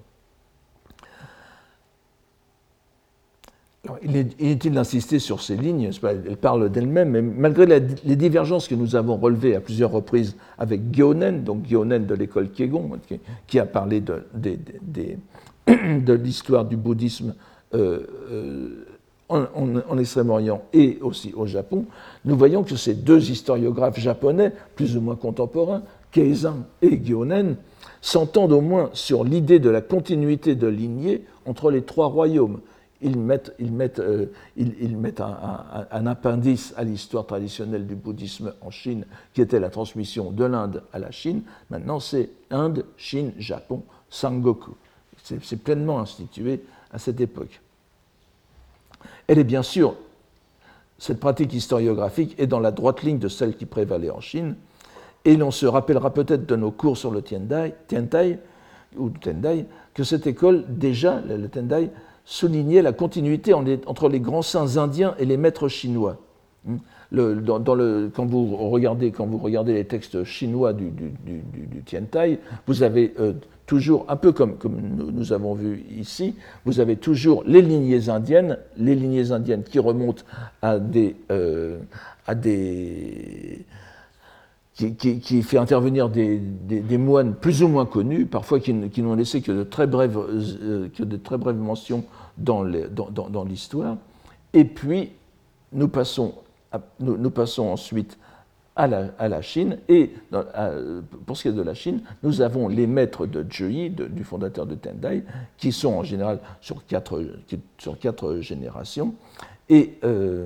Alors, il est inutile d'insister sur ces lignes, elles parlent d'elles-mêmes, mais malgré la, les divergences que nous avons relevées à plusieurs reprises avec Gyonen, donc Gyonen de l'école Kegon, qui, qui a parlé de, de, de, de, de l'histoire du bouddhisme euh, euh, en, en, en Extrême-Orient et aussi au Japon, nous voyons que ces deux historiographes japonais, plus ou moins contemporains, Keizan et Gyonen, s'entendent au moins sur l'idée de la continuité de lignée entre les trois royaumes. Ils mettent, ils mettent, euh, ils, ils mettent un, un, un appendice à l'histoire traditionnelle du bouddhisme en Chine, qui était la transmission de l'Inde à la Chine. Maintenant, c'est Inde, Chine, Japon, Sangoku. C'est, c'est pleinement institué à cette époque. Elle est bien sûr, cette pratique historiographique est dans la droite ligne de celle qui prévalait en Chine, et l'on se rappellera peut-être de nos cours sur le Tiantai, Tiantai ou Tendai, que cette école, déjà, le Tendai, soulignait la continuité entre les grands saints indiens et les maîtres chinois. Le, dans, dans le, quand, vous regardez, quand vous regardez les textes chinois du, du, du, du Tiantai, vous avez euh, toujours, un peu comme, comme nous, nous avons vu ici, vous avez toujours les lignées indiennes, les lignées indiennes qui remontent à des, euh, à des Qui, qui, qui fait intervenir des, des, des moines plus ou moins connus, parfois qui, qui n'ont laissé que de très brèves, euh, que de très brèves mentions dans, les, dans, dans, dans l'histoire. Et puis, nous passons, à, nous, nous passons ensuite à la, à la Chine. Et dans, à, pour ce qui est de la Chine, nous avons les maîtres de Zheyi, de, du fondateur de Tendai, qui sont en général sur quatre, sur quatre générations. Et euh,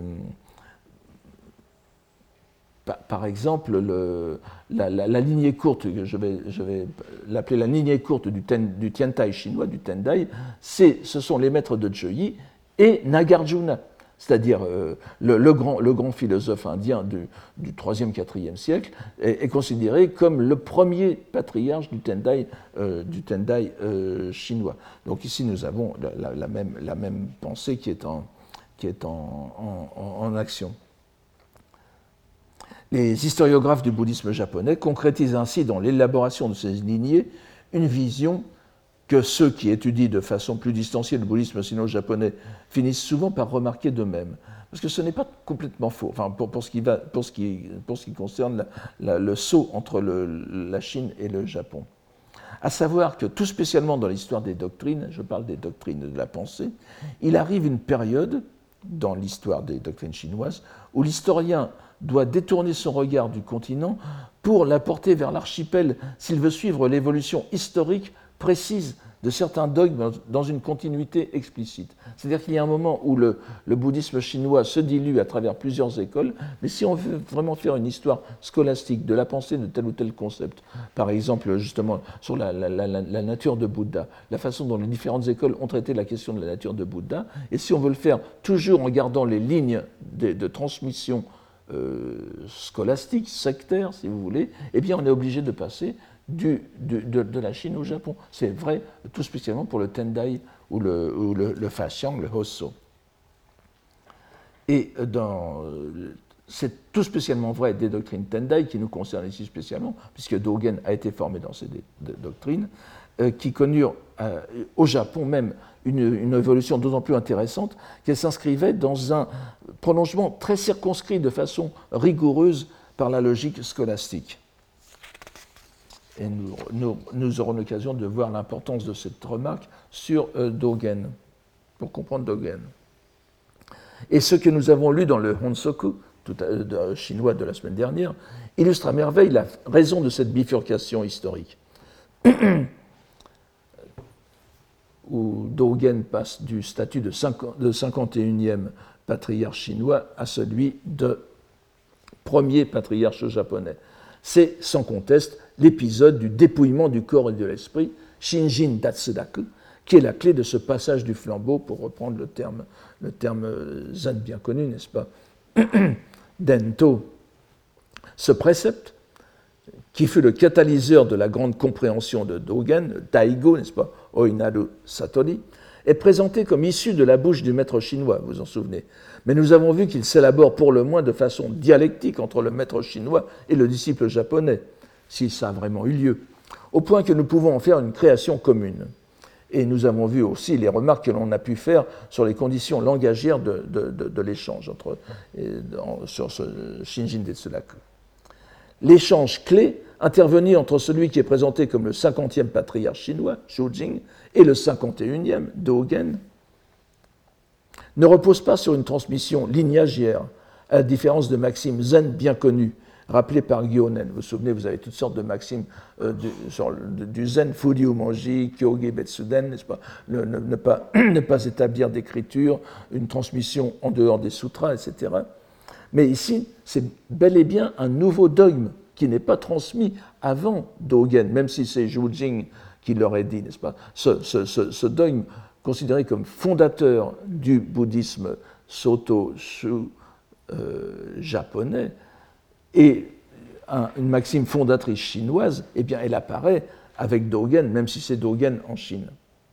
par exemple, le, la, la, la lignée courte, je vais, je vais l'appeler la lignée courte du, ten, du Tiantai chinois, du Tendai, c'est, ce sont les maîtres de Zheyi et Nagarjuna, c'est-à-dire euh, le, le, grand, le grand philosophe indien du, du troisième quatrième siècle, est, est considéré comme le premier patriarche du Tendai, euh, du Tendai euh, chinois. Donc ici, nous avons la, la, la, même, la même pensée qui est en, qui est en, en, en action. Les historiographes du bouddhisme japonais concrétisent ainsi dans l'élaboration de ces lignées une vision que ceux qui étudient de façon plus distanciée le bouddhisme sino-japonais finissent souvent par remarquer d'eux-mêmes. Parce que ce n'est pas complètement faux, enfin, pour, pour, ce qui va, pour, ce qui, pour ce qui concerne la, la, le saut entre le, la Chine et le Japon. À savoir que, tout spécialement dans l'histoire des doctrines, je parle des doctrines de la pensée, il arrive une période, dans l'histoire des doctrines chinoises, où l'historien doit détourner son regard du continent pour l'apporter vers l'archipel s'il veut suivre l'évolution historique précise de certains dogmes dans une continuité explicite. C'est-à-dire qu'il y a un moment où le, le bouddhisme chinois se dilue à travers plusieurs écoles, mais si on veut vraiment faire une histoire scolastique de la pensée de tel ou tel concept, par exemple justement sur la, la, la, la nature de Bouddha, la façon dont les différentes écoles ont traité la question de la nature de Bouddha, et si on veut le faire toujours en gardant les lignes de, de transmission Euh, scolastique, sectaire, si vous voulez, eh bien, on est obligé de passer du, du, de, de la Chine au Japon. C'est vrai tout spécialement pour le Tendai ou le, ou le, le Faxiang, le Hosso. Et dans, c'est tout spécialement vrai des doctrines Tendai, qui nous concernent ici spécialement, puisque Dogen a été formé dans ces doctrines, euh, qui connurent euh, au Japon même une, une évolution d'autant plus intéressante qu'elle s'inscrivait dans un prolongement très circonscrit de façon rigoureuse par la logique scolastique. Et nous, nous, nous aurons l'occasion de voir l'importance de cette remarque sur euh, Dogen, pour comprendre Dogen. Et ce que nous avons lu dans le Honsoku, tout à, de, chinois de la semaine dernière, illustre à merveille la raison de cette bifurcation historique, où Dogen passe du statut de, de cinquante et unième patriarche chinois à celui de premier patriarche japonais. C'est sans conteste l'épisode du dépouillement du corps et de l'esprit, Shinjin Datsudaku, qui est la clé de ce passage du flambeau, pour reprendre le terme, le terme zen bien connu, n'est-ce pas, Dento. Ce précepte, qui fut le catalyseur de la grande compréhension de Dogen, le Daigo, n'est-ce pas, Oinaru Satori, est présenté comme issu de la bouche du maître chinois, vous vous en souvenez. Mais nous avons vu qu'il s'élabore pour le moins de façon dialectique entre le maître chinois et le disciple japonais, si ça a vraiment eu lieu, au point que nous pouvons en faire une création commune. Et nous avons vu aussi les remarques que l'on a pu faire sur les conditions langagières de, de, de, de l'échange entre, dans, sur ce Shinjin Datsudaku. L'échange clé intervenu entre celui qui est présenté comme le cinquantième patriarche chinois, Shujing, et le cinquante et unième, Dogen, ne repose pas sur une transmission lignagère, à la différence de maximes zen bien connues, rappelées par Gyonen. Vous vous souvenez, vous avez toutes sortes de maximes euh, du, sur le, du zen, Furyu Monji, Kyoge Betsuden, n'est-ce pas, le, ne, ne, pas ne pas établir d'écriture, une transmission en dehors des sutras, et cetera. Mais ici, c'est bel et bien un nouveau dogme qui n'est pas transmis avant Dogen, même si c'est Zhu Jing qui l'aurait dit, n'est-ce pas? Ce, ce, ce, ce dogme considéré comme fondateur du bouddhisme Soto-Shu euh, japonais et un, une maxime fondatrice chinoise, eh bien, elle apparaît avec Dogen, même si c'est Dogen en Chine.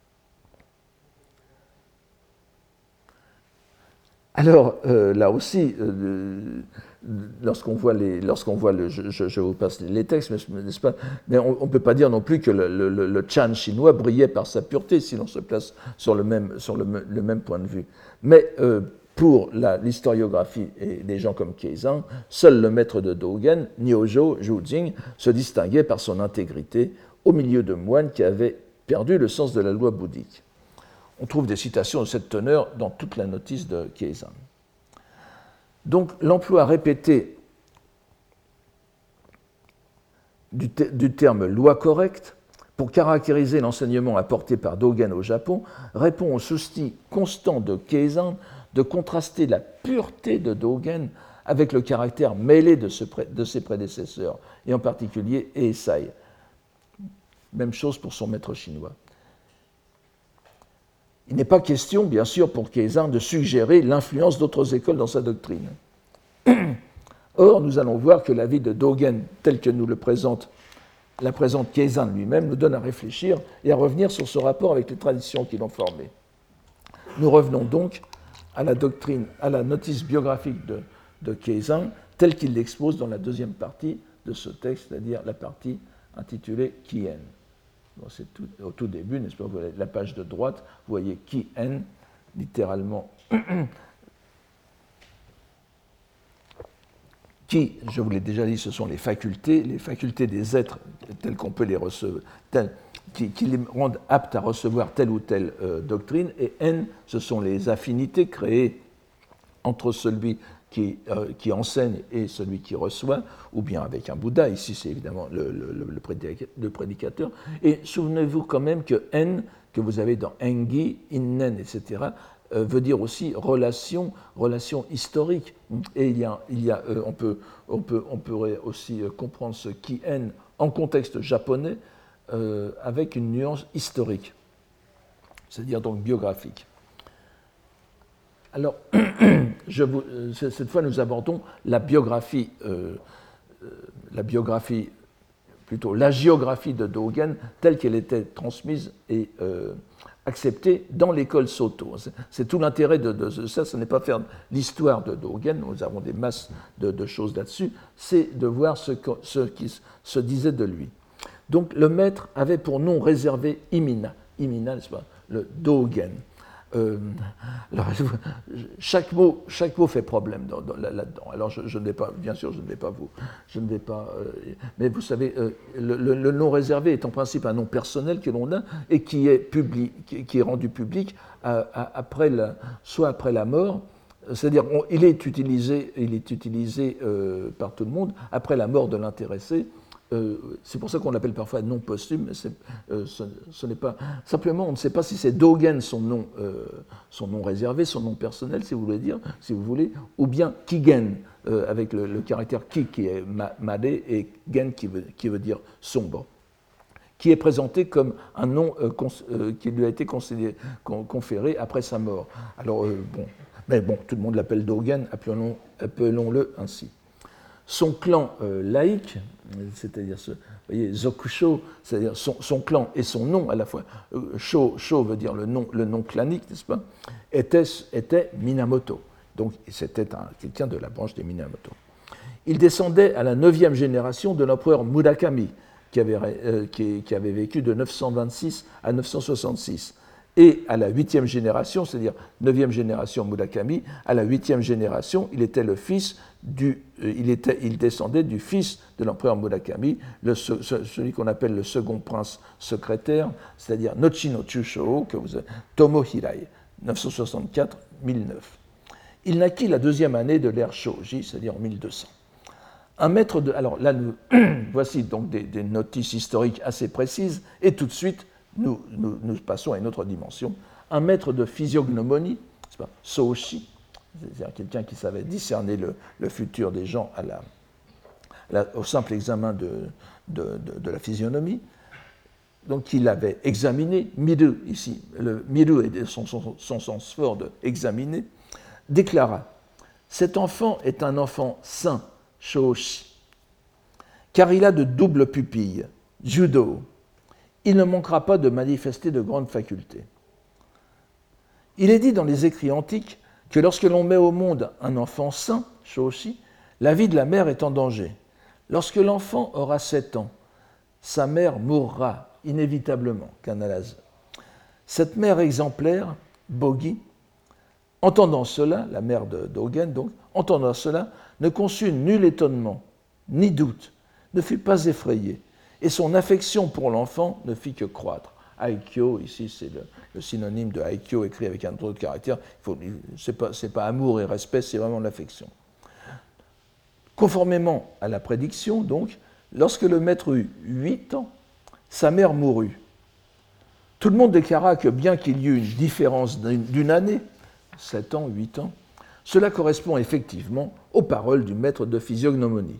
Alors, euh, là aussi, euh, lorsqu'on voit les, lorsqu'on voit le, je, je, je vous passe les textes, n'est-ce pas, mais on ne peut pas dire non plus que le, le, le Chan chinois brillait par sa pureté, si l'on se place sur le même, sur le, le même point de vue. Mais euh, pour la, l'historiographie et des gens comme Keizan, seul le maître de Dogen, Nyojo Zhujing, se distinguait par son intégrité au milieu de moines qui avaient perdu le sens de la loi bouddhique. On trouve des citations de cette teneur dans toute la notice de Keizan. Donc, l'emploi répété du, te- du terme « loi correcte » pour caractériser l'enseignement apporté par Dogen au Japon répond au souci constant de Keizan de contraster la pureté de Dogen avec le caractère mêlé de, ce pré- de ses prédécesseurs, et en particulier Eisai. Même chose pour son maître chinois. Il n'est pas question, bien sûr, pour Keizan de suggérer l'influence d'autres écoles dans sa doctrine. Or, nous allons voir que la vie de Dogen, telle que nous le présente, la présente Keizan lui-même, nous donne à réfléchir et à revenir sur ce rapport avec les traditions qui l'ont formé. Nous revenons donc à la doctrine, à la notice biographique de, de Keizan, telle qu'il l'expose dans la deuxième partie de ce texte, c'est-à-dire la partie intitulée Kien. Bon, c'est tout, au tout début, n'est-ce pas, vous voyez la page de droite, vous voyez Ki-en, littéralement. Qui, je vous l'ai déjà dit, ce sont les facultés, les facultés des êtres telles qu'on peut les recevoir, telles, qui, qui les rendent aptes à recevoir telle ou telle euh, doctrine, et en, ce sont les affinités créées entre celui qui, euh, qui enseigne et celui qui reçoit, ou bien avec un Bouddha, ici c'est évidemment le, le, le prédicateur. Et souvenez-vous quand même que en, que vous avez dans engi, innen, et cetera, euh, veut dire aussi relation, relation historique. Et il y a, il y a, euh, on, peut, on, peut, on pourrait aussi euh, comprendre ce ki-en en contexte japonais euh, avec une nuance historique, c'est-à-dire donc biographique. Alors, je vous, cette fois, nous abordons la biographie, euh, la biographie plutôt la géographie de Dogen telle qu'elle était transmise et euh, acceptée dans l'école Soto. C'est tout l'intérêt de, de ça, ce n'est pas faire l'histoire de Dogen, nous avons des masses de, de choses là-dessus, c'est de voir ce, que, ce qui se disait de lui. Donc le maître avait pour nom réservé Imina, Imina, n'est-ce pas, le Dogen. Euh, alors, chaque mot, chaque mot fait problème dans, dans, là-dedans. Alors, je, je ne vais pas, bien sûr, je ne vais pas vous, je ne vais pas. Euh, mais vous savez, euh, le, le, le nom réservé est en principe un nom personnel que l'on a et qui est public, qui, qui est rendu public à, à, après la, soit après la mort. C'est-à-dire, on, il est utilisé, il est utilisé euh, par tout le monde après la mort de l'intéressé. Euh, c'est pour ça qu'on l'appelle parfois nom posthume, mais euh, ce, ce n'est pas. Simplement, on ne sait pas si c'est Dogen son nom, euh, son nom réservé, son nom personnel, si vous voulez dire, si vous voulez, ou bien Kigen, euh, avec le, le caractère Ki qui est Made et Gen qui veut, qui veut dire sombre, qui est présenté comme un nom euh, cons, euh, qui lui a été concédé, con, conféré après sa mort. Alors, euh, bon, mais bon, tout le monde l'appelle Dogen, appelons-le, appelons-le ainsi. Son clan euh, laïque, c'est-à-dire ce, vous voyez, Zokusho, c'est-à-dire son, son clan et son nom à la fois, euh, Sho, Sho veut dire le nom, le nom clanique, n'est-ce pas, était, était Minamoto. Donc c'était quelqu'un de la branche des Minamoto. Il descendait à la neuvième génération de l'empereur Murakami, qui avait, euh, qui, qui avait vécu de neuf cent vingt-six à neuf cent soixante-six. Et à la huitième génération, c'est-à-dire neuvième génération Murakami, à la huitième génération, il était le fils du, il, était, il descendait du fils de l'empereur Murakami, le, celui qu'on appelle le second prince secrétaire, c'est-à-dire Nochi no Chushō, que vous avez, Tomo Hirai, neuf cent soixante-quatre à mille neuf. Il naquit la deuxième année de l'ère Shōji, c'est-à-dire en mille deux cents. Un maître de, alors là, nous, voici donc des, des notices historiques assez précises, et tout de suite, Nous, nous, nous passons à une autre dimension. Un maître de physiognomonie, c'est pas, Soshi, c'est-à-dire quelqu'un qui savait discerner le, le futur des gens à la, la, au simple examen de, de, de, de la physionomie. Donc il avait examiné, miru ici, le miru est son, son, son sens fort de examiner, déclara « Cet enfant est un enfant sain, Shoshi, car il a de doubles pupilles, judo. Il ne manquera pas de manifester de grandes facultés. » Il est dit dans les écrits antiques que lorsque l'on met au monde un enfant sain, Shoshi, la vie de la mère est en danger. Lorsque l'enfant aura sept ans, sa mère mourra inévitablement, Kanalaze. Cette mère exemplaire, Bogi, entendant cela, la mère de Dogen donc, entendant cela, ne conçut nul étonnement, ni doute, ne fut pas effrayée, et son affection pour l'enfant ne fit que croître. Aikyo, ici c'est le, le synonyme de Aikyo écrit avec un autre caractère, ce n'est pas, pas amour et respect, c'est vraiment l'affection. Conformément à la prédiction, donc, lorsque le maître eut huit ans, sa mère mourut. Tout le monde déclara que bien qu'il y eût une différence d'une année, sept ans, huit ans, cela correspond effectivement aux paroles du maître de physiognomonie.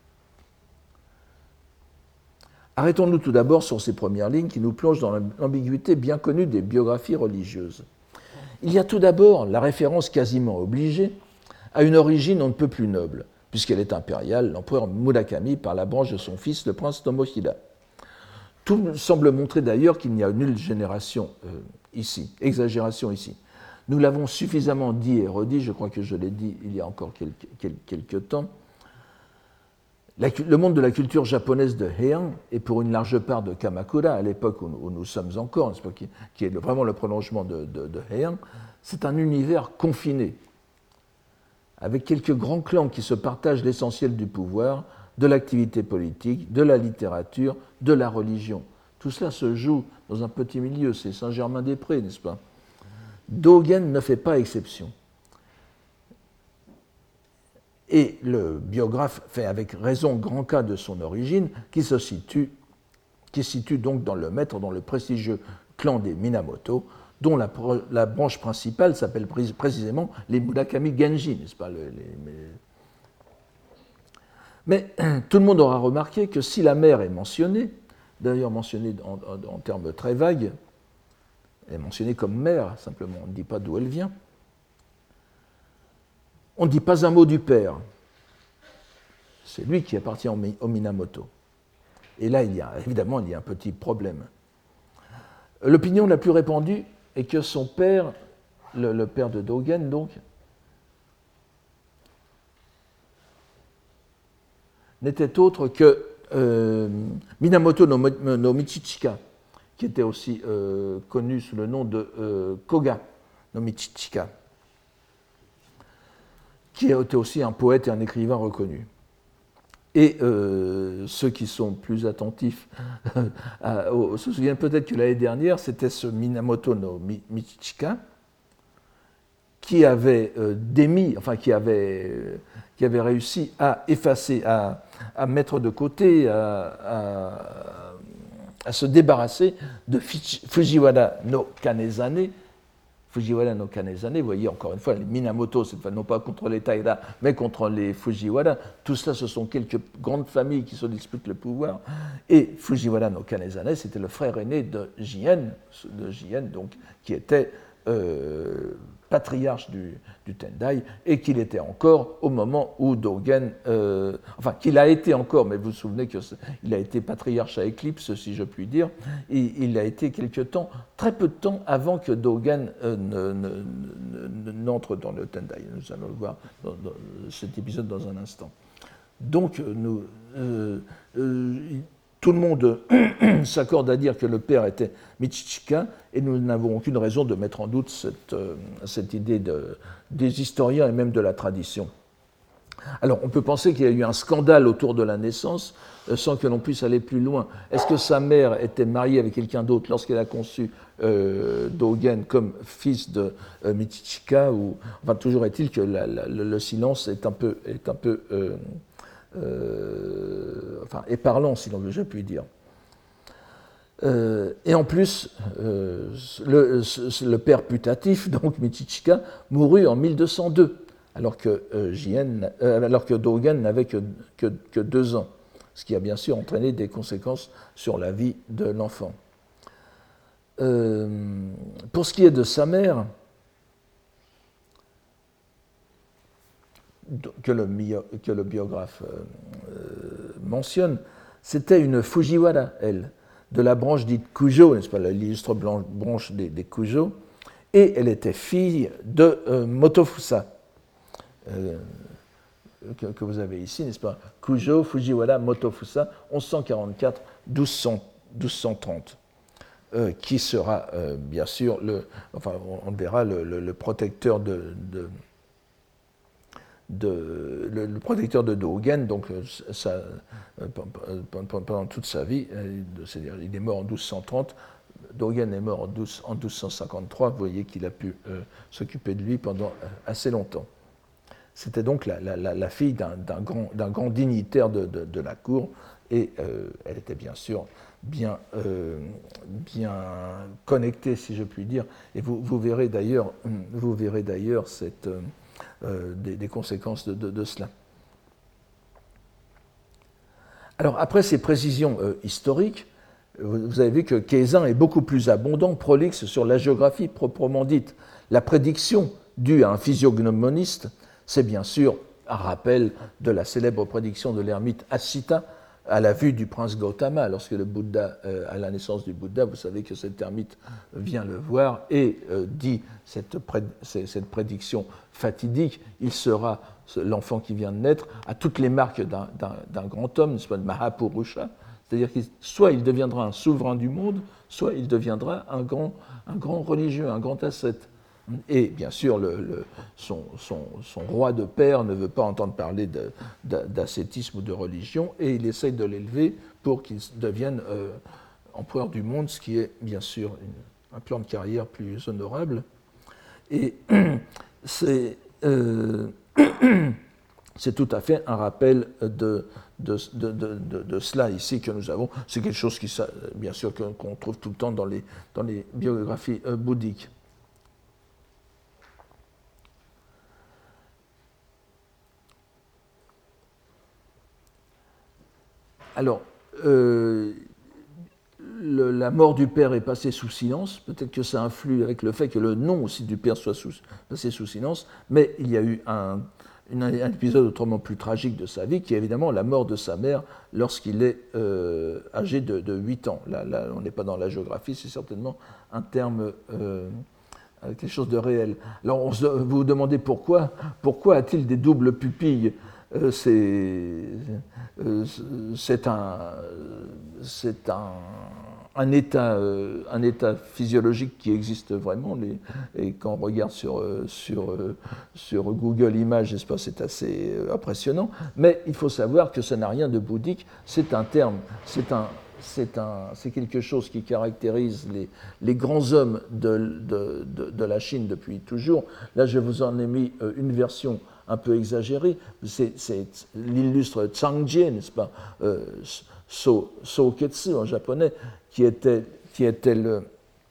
Arrêtons-nous tout d'abord sur ces premières lignes qui nous plongent dans l'ambiguïté bien connue des biographies religieuses. Il y a tout d'abord la référence quasiment obligée à une origine on ne peut plus noble, puisqu'elle est impériale, l'empereur Murakami par la branche de son fils, le prince Tomohida. Tout semble montrer d'ailleurs qu'il n'y a nulle génération euh, ici, exagération ici. Nous l'avons suffisamment dit et redit, je crois que je l'ai dit il y a encore quelques, quelques, quelques temps. La, le monde de la culture japonaise de Heian, et pour une large part de Kamakura, à l'époque où, où nous sommes encore, qui, qui est vraiment le prolongement de, de, de Heian, c'est un univers confiné, avec quelques grands clans qui se partagent l'essentiel du pouvoir, de l'activité politique, de la littérature, de la religion. Tout cela se joue dans un petit milieu, c'est Saint-Germain-des-Prés, n'est-ce pas? Dogen ne fait pas exception. Et le biographe fait avec raison grand cas de son origine, qui se situe, qui se situe donc dans le maître, dans le prestigieux clan des Minamoto, dont la, la branche principale s'appelle précisément les Murakami Genji, n'est-ce pas? Le, les, mais, mais tout le monde aura remarqué que si la mère est mentionnée, d'ailleurs mentionnée en, en, en termes très vagues, elle est mentionnée comme mère, simplement, on ne dit pas d'où elle vient. On ne dit pas un mot du père. C'est lui qui appartient au Minamoto. Et là, il y a, évidemment, il y a un petit problème. L'opinion la plus répandue est que son père, le, le père de Dogen, donc, n'était autre que euh, Minamoto no, no Michichika, qui était aussi euh, connu sous le nom de euh, Koga no Michichika, qui était aussi un poète et un écrivain reconnu. Et euh, ceux qui sont plus attentifs à, au, se souviennent peut-être que l'année dernière, c'était ce Minamoto no Michichika qui avait euh, démis, enfin qui avait, euh, qui avait réussi à effacer, à, à mettre de côté, à, à, à se débarrasser de Fujiwara no Kanezane. Fujiwara no Kanezane, vous voyez encore une fois, les Minamoto, c'est non pas contre les Taira, mais contre les Fujiwara. Tout ça, ce sont quelques grandes familles qui se disputent le pouvoir. Et Fujiwara no Kanezane, c'était le frère aîné de Jien, de Jien donc, qui était euh, patriarche du, du Tendai, et qu'il était encore au moment où Dogen, euh, enfin qu'il a été encore, mais vous vous souvenez qu'il a été patriarche à éclipse, si je puis dire, et il a été quelque temps, très peu de temps avant que Dogen euh, ne, ne, ne, n'entre dans le Tendai. Nous allons le voir dans, dans cet épisode dans un instant. Donc, nous, euh, euh, tout le monde s'accorde à dire que le père était Michichika, et nous n'avons aucune raison de mettre en doute cette, euh, cette idée de, des historiens et même de la tradition. Alors, on peut penser qu'il y a eu un scandale autour de la naissance, euh, sans que l'on puisse aller plus loin. Est-ce que sa mère était mariée avec quelqu'un d'autre lorsqu'elle a conçu euh, Dogen comme fils de euh, Michichika ou, enfin, toujours est-il que la, la, le, le silence est un peu, est un peu euh, euh, enfin, éparlant, si l'on veut, je puis dire. Euh, et en plus, euh, le, le père putatif, donc Michichika, mourut en mille deux cent deux, alors que, euh, Jien, euh, alors que Dogen n'avait que, que, que deux ans, ce qui a bien sûr entraîné des conséquences sur la vie de l'enfant. Euh, pour ce qui est de sa mère, que le, que le biographe euh, mentionne, c'était une Fujiwara, elle, de la branche dite Kujo, n'est-ce pas, l'illustre branche des, des Kujo, et elle était fille de euh, Motofusa, euh, que, que vous avez ici, n'est-ce pas, Kujo Fujiwara Motofusa, mille cent quarante-quatre à mille deux cent trente, euh, qui sera euh, bien sûr, le, enfin on verra, le, le, le protecteur de, de De, le, le protecteur de Dogen, donc ça, pendant toute sa vie, c'est-à-dire il est mort en douze cent trente, Dogen est mort en, douze, en douze cent cinquante-trois, vous voyez qu'il a pu euh, s'occuper de lui pendant assez longtemps. C'était donc la, la, la fille d'un, d'un, grand, d'un grand dignitaire de, de, de la cour, et euh, elle était bien sûr bien, euh, bien connectée, si je puis dire, et vous, vous verrez d'ailleurs, vous verrez d'ailleurs cette... Euh, des, des conséquences de, de, de cela. Alors, après ces précisions euh, historiques, vous, vous avez vu que Keizan est beaucoup plus abondant, prolixe sur la géographie proprement dite. La prédiction due à un physiognomoniste, c'est bien sûr un rappel de la célèbre prédiction de l'ermite Asita à la vue du prince Gautama, lorsque le Bouddha, euh, à la naissance du Bouddha, vous savez que cet ermite vient le voir et euh, dit cette, pré cette prédiction fatidique, il sera, l'enfant qui vient de naître, à toutes les marques d'un, d'un, d'un grand homme, soit de Mahapurusha, c'est-à-dire que soit il deviendra un souverain du monde, soit il deviendra un grand, un grand religieux, un grand ascète. Et bien sûr, le, le, son, son, son roi de père ne veut pas entendre parler de, de, d'ascétisme ou de religion, et il essaye de l'élever pour qu'il devienne euh, empereur du monde, ce qui est bien sûr une, un plan de carrière plus honorable. Et c'est, euh, c'est tout à fait un rappel de, de, de, de, de cela ici que nous avons. C'est quelque chose qui, bien sûr, qu'on trouve tout le temps dans les, dans les biographies euh, bouddhiques. Alors, euh, le, la mort du père est passée sous silence. Peut-être que ça influe avec le fait que le nom aussi du père soit sous, passé sous silence, mais il y a eu un, une, un épisode autrement plus tragique de sa vie, qui est évidemment la mort de sa mère lorsqu'il est euh, âgé de, de huit ans. Là, là on n'est pas dans la géographie, c'est certainement un terme, euh, quelque chose de réel. Alors, on se, vous vous demandez pourquoi, pourquoi a-t-il des doubles pupilles? euh, C'est euh, c'est un, c'est un, un, état, euh, un état physiologique qui existe vraiment. Les, et quand on regarde sur, sur, sur Google Images, c'est assez impressionnant. Mais il faut savoir que ça n'a rien de bouddhique. C'est un terme, c'est un, c'est un, c'est quelque chose qui caractérise les, les grands hommes de, de, de, de la Chine depuis toujours. Là, je vous en ai mis une version un peu exagéré, c'est l'illustre Zhang-Jie, n'est-ce pas, euh, So, Sōketsu en japonais, qui était, qui était le,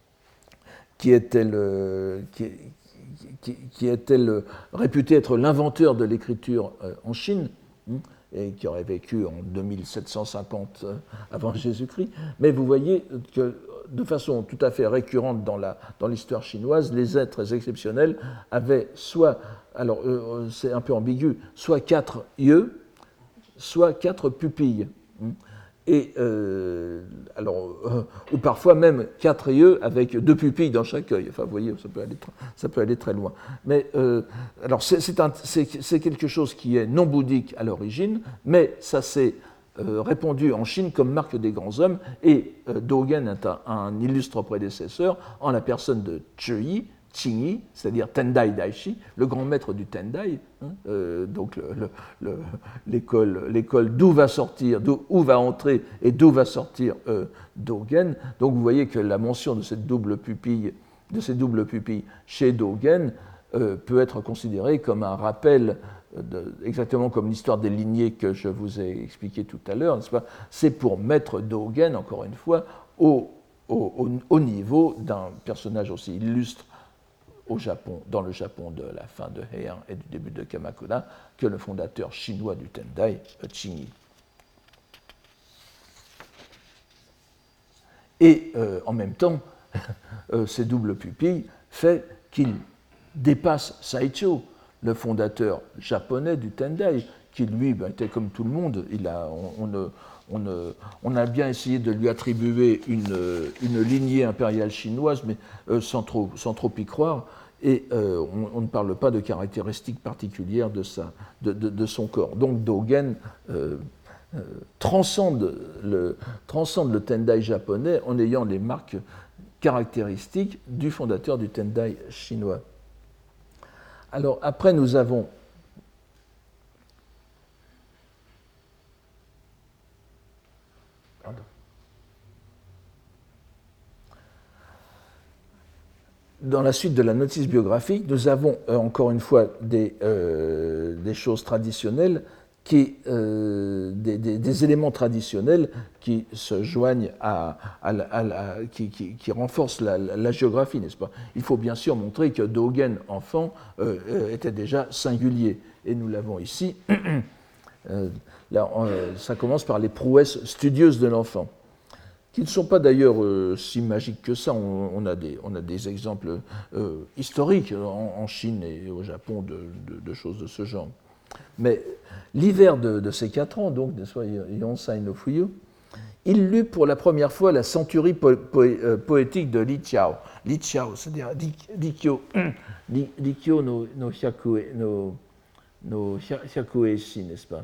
qui était le, qui, qui, qui était le, réputé être l'inventeur de l'écriture euh, en Chine, hein, et qui aurait vécu en deux mille sept cent cinquante euh, avant Jésus-Christ. Mais vous voyez que de façon tout à fait récurrente dans la, dans l'histoire chinoise, les êtres exceptionnels avaient soit, alors euh, c'est un peu ambigu, soit quatre yeux, soit quatre pupilles. Et euh, alors, euh, ou parfois même quatre yeux avec deux pupilles dans chaque œil. Enfin, vous voyez, ça peut aller, ça peut aller très loin. Mais euh, alors, c'est quelque chose qui est non bouddhique à l'origine, mais ça s'est euh, répandu en Chine comme marque des grands hommes. Et euh, Dogen est un, un illustre prédécesseur en la personne de Zhi Qingyi, c'est-à-dire Tendai Daishi, le grand maître du Tendai, hein, euh, donc l'école d'où va sortir, d'où va entrer et d'où va sortir euh, Dogen. Donc vous voyez que la mention de cette double pupille, de ces doubles pupilles chez Dogen euh, peut être considérée comme un rappel, de, exactement comme l'histoire des lignées que je vous ai expliqué tout à l'heure, n'est-ce pas? C'est pour mettre Dogen, encore une fois, au, au, au niveau d'un personnage aussi illustre au Japon, dans le Japon de la fin de Heian et du début de Kamakura, que le fondateur chinois du Tendai, Qingyi. Et euh, en même temps, euh, ces doubles pupilles fait qu'il dépasse Saicho, le fondateur japonais du Tendai, qui lui ben, était comme tout le monde. Il a, on, on, on, on a bien essayé de lui attribuer une, une lignée impériale chinoise, mais euh, sans, trop, sans trop y croire. Et euh, on, on ne parle pas de caractéristiques particulières de, sa, de, de, de son corps. Donc Dogen euh, euh, transcende, le, transcende le Tendai japonais en ayant les marques caractéristiques du fondateur du Tendai chinois. Alors après, nous avons dans la suite de la notice biographique, nous avons euh, encore une fois des, euh, des choses traditionnelles, qui, euh, des, des, des éléments traditionnels qui se joignent à, à, la, à la, qui, qui, qui renforcent la, la, la géographie, n'est-ce pas? Il faut bien sûr montrer que Dogen, enfant, euh, était déjà singulier. Et nous l'avons ici. euh, là, on, ça commence par les prouesses studieuses de l'enfant, qui ne sont pas d'ailleurs euh, si magiques que ça. On, on, a, des, on a des exemples euh, historiques en, en Chine et au Japon de, de, de choses de ce genre. Mais l'hiver de, de ces quatre ans, donc, Yonsai no Fuyu, il lut pour la première fois la centurie po, po, euh, poétique de Li Qiao. Li Qiao, c'est-à-dire Rikyo Rikyo no, no Hyakue no, no Hyakueishi, n'est-ce pas?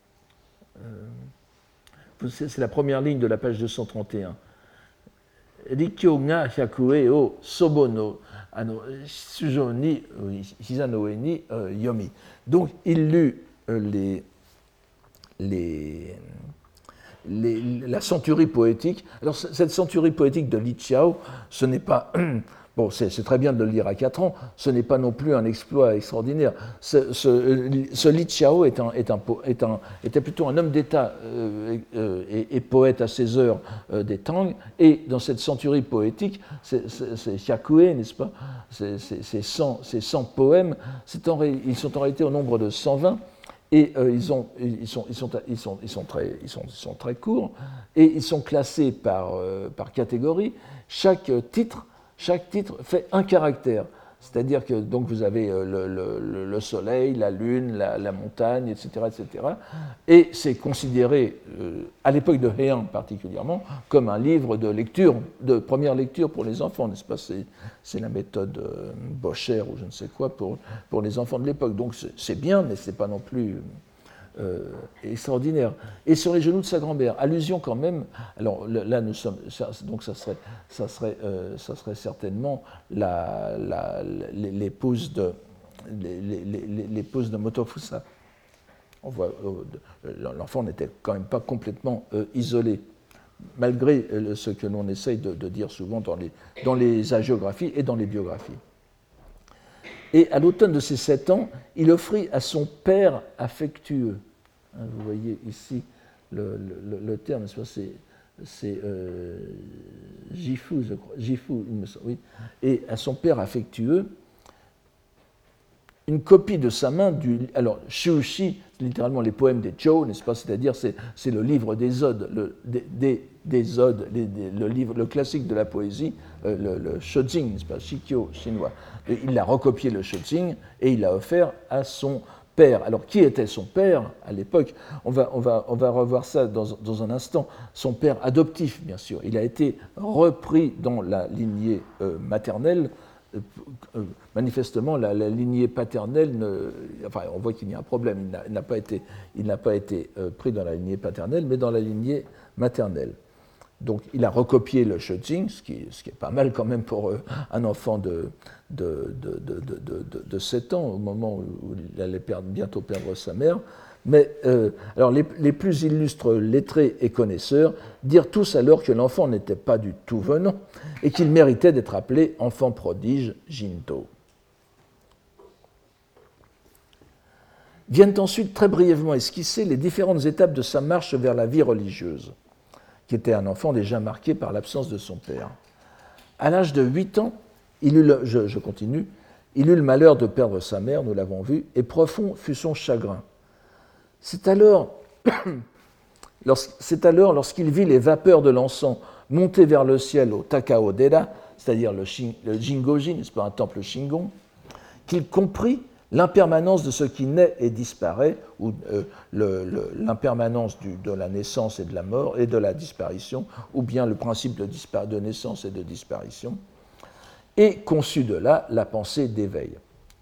euh, C'est la première ligne de la page deux cent trente et un. Rikyo ga hyakue o sobo no sujo ni hiza no ue ni yomi. Donc il lut euh, les, les, les, la centurie poétique. Alors cette centurie poétique de Li Qiao, ce n'est pas... Bon, c'est très bien de le lire à quatre ans, ce n'est pas non plus un exploit extraordinaire. Ce, ce, ce Li Qiao est un, est un, est un, était plutôt un homme d'État euh, euh, et, et poète à ses heures euh, des Tang, et dans cette centurie poétique, c'est Hyakue, n'est-ce pas? Ces cent, cent poèmes, en, ils sont en réalité au nombre de cent vingt, et euh, ils, ont, ils, sont, ils, sont, ils, sont, ils, sont très, ils, sont, ils sont très courts, et ils sont classés par, euh, par catégorie. Chaque titre Chaque titre fait un caractère. C'est-à-dire que donc vous avez le, le, le soleil, la lune, la, la montagne, et cetera, et cetera. Et c'est considéré, euh, à l'époque de Heian particulièrement, comme un livre de lecture, de première lecture pour les enfants, n'est-ce pas? C'est, c'est la méthode euh, Bocher ou je ne sais quoi pour, pour les enfants de l'époque. Donc c'est, c'est bien, mais c'est pas non plus euh, extraordinaire. Et sur les genoux de sa grand-mère, allusion quand même. Alors là, nous sommes. Ça, donc ça serait, ça serait, euh, ça serait certainement la, la, l'épouse de, l'épouse de Motofusa. On voit, l'enfant n'était quand même pas complètement euh, isolé, malgré euh, ce que l'on essaye de, de dire souvent dans les, dans les hagiographies et dans les biographies. Et à l'automne de ses sept ans, il offrit à son père affectueux. Hein, vous voyez ici le, le, le terme, c'est, c'est euh, Gifu, je crois, Gifu, il me semble, oui. Et à son père affectueux, une copie de sa main du. Alors, Shushi, littéralement les poèmes des Chō, n'est-ce pas? C'est-à-dire, c'est, c'est le livre des odes, le, des, des, des odes, les, des, le, livre, le classique de la poésie, euh, le, le Shōjing, n'est-ce pas? Shikyo chinois. Et il a recopié le Shōjing et il l'a offert à son père. Alors, qui était son père à l'époque? on va, on, va, on va revoir ça dans, dans un instant. Son père adoptif, bien sûr. Il a été repris dans la lignée euh, maternelle. Euh, manifestement, la, la lignée paternelle, ne, enfin, on voit qu'il y a un problème. Il n'a, il n'a pas été, il n'a pas été euh, pris dans la lignée paternelle, mais dans la lignée maternelle. Donc, il a recopié le Shōjing, ce qui, ce qui est pas mal quand même pour euh, un enfant de, de, de, de, de, de, de sept ans, au moment où il allait perdre, bientôt perdre sa mère. Mais euh, alors les, les plus illustres lettrés et connaisseurs dirent tous alors que l'enfant n'était pas du tout venant et qu'il méritait d'être appelé enfant prodige Jinto. Viennent ensuite très brièvement esquisser les différentes étapes de sa marche vers la vie religieuse, qui était un enfant déjà marqué par l'absence de son père. À l'âge de huit ans, il eut le, je, je continue, il eut le malheur de perdre sa mère, nous l'avons vu, et profond fut son chagrin. C'est alors, c'est alors lorsqu'il vit les vapeurs de l'encens monter vers le ciel au Takao-dera, c'est-à-dire le, Shin, le Jingoji, n'est-ce pas, un temple Shingon, qu'il comprit l'impermanence de ce qui naît et disparaît, ou euh, le, le, l'impermanence du, de la naissance et de la mort et de la disparition, ou bien le principe de, dispar- de naissance et de disparition, et conçut de là la pensée d'éveil.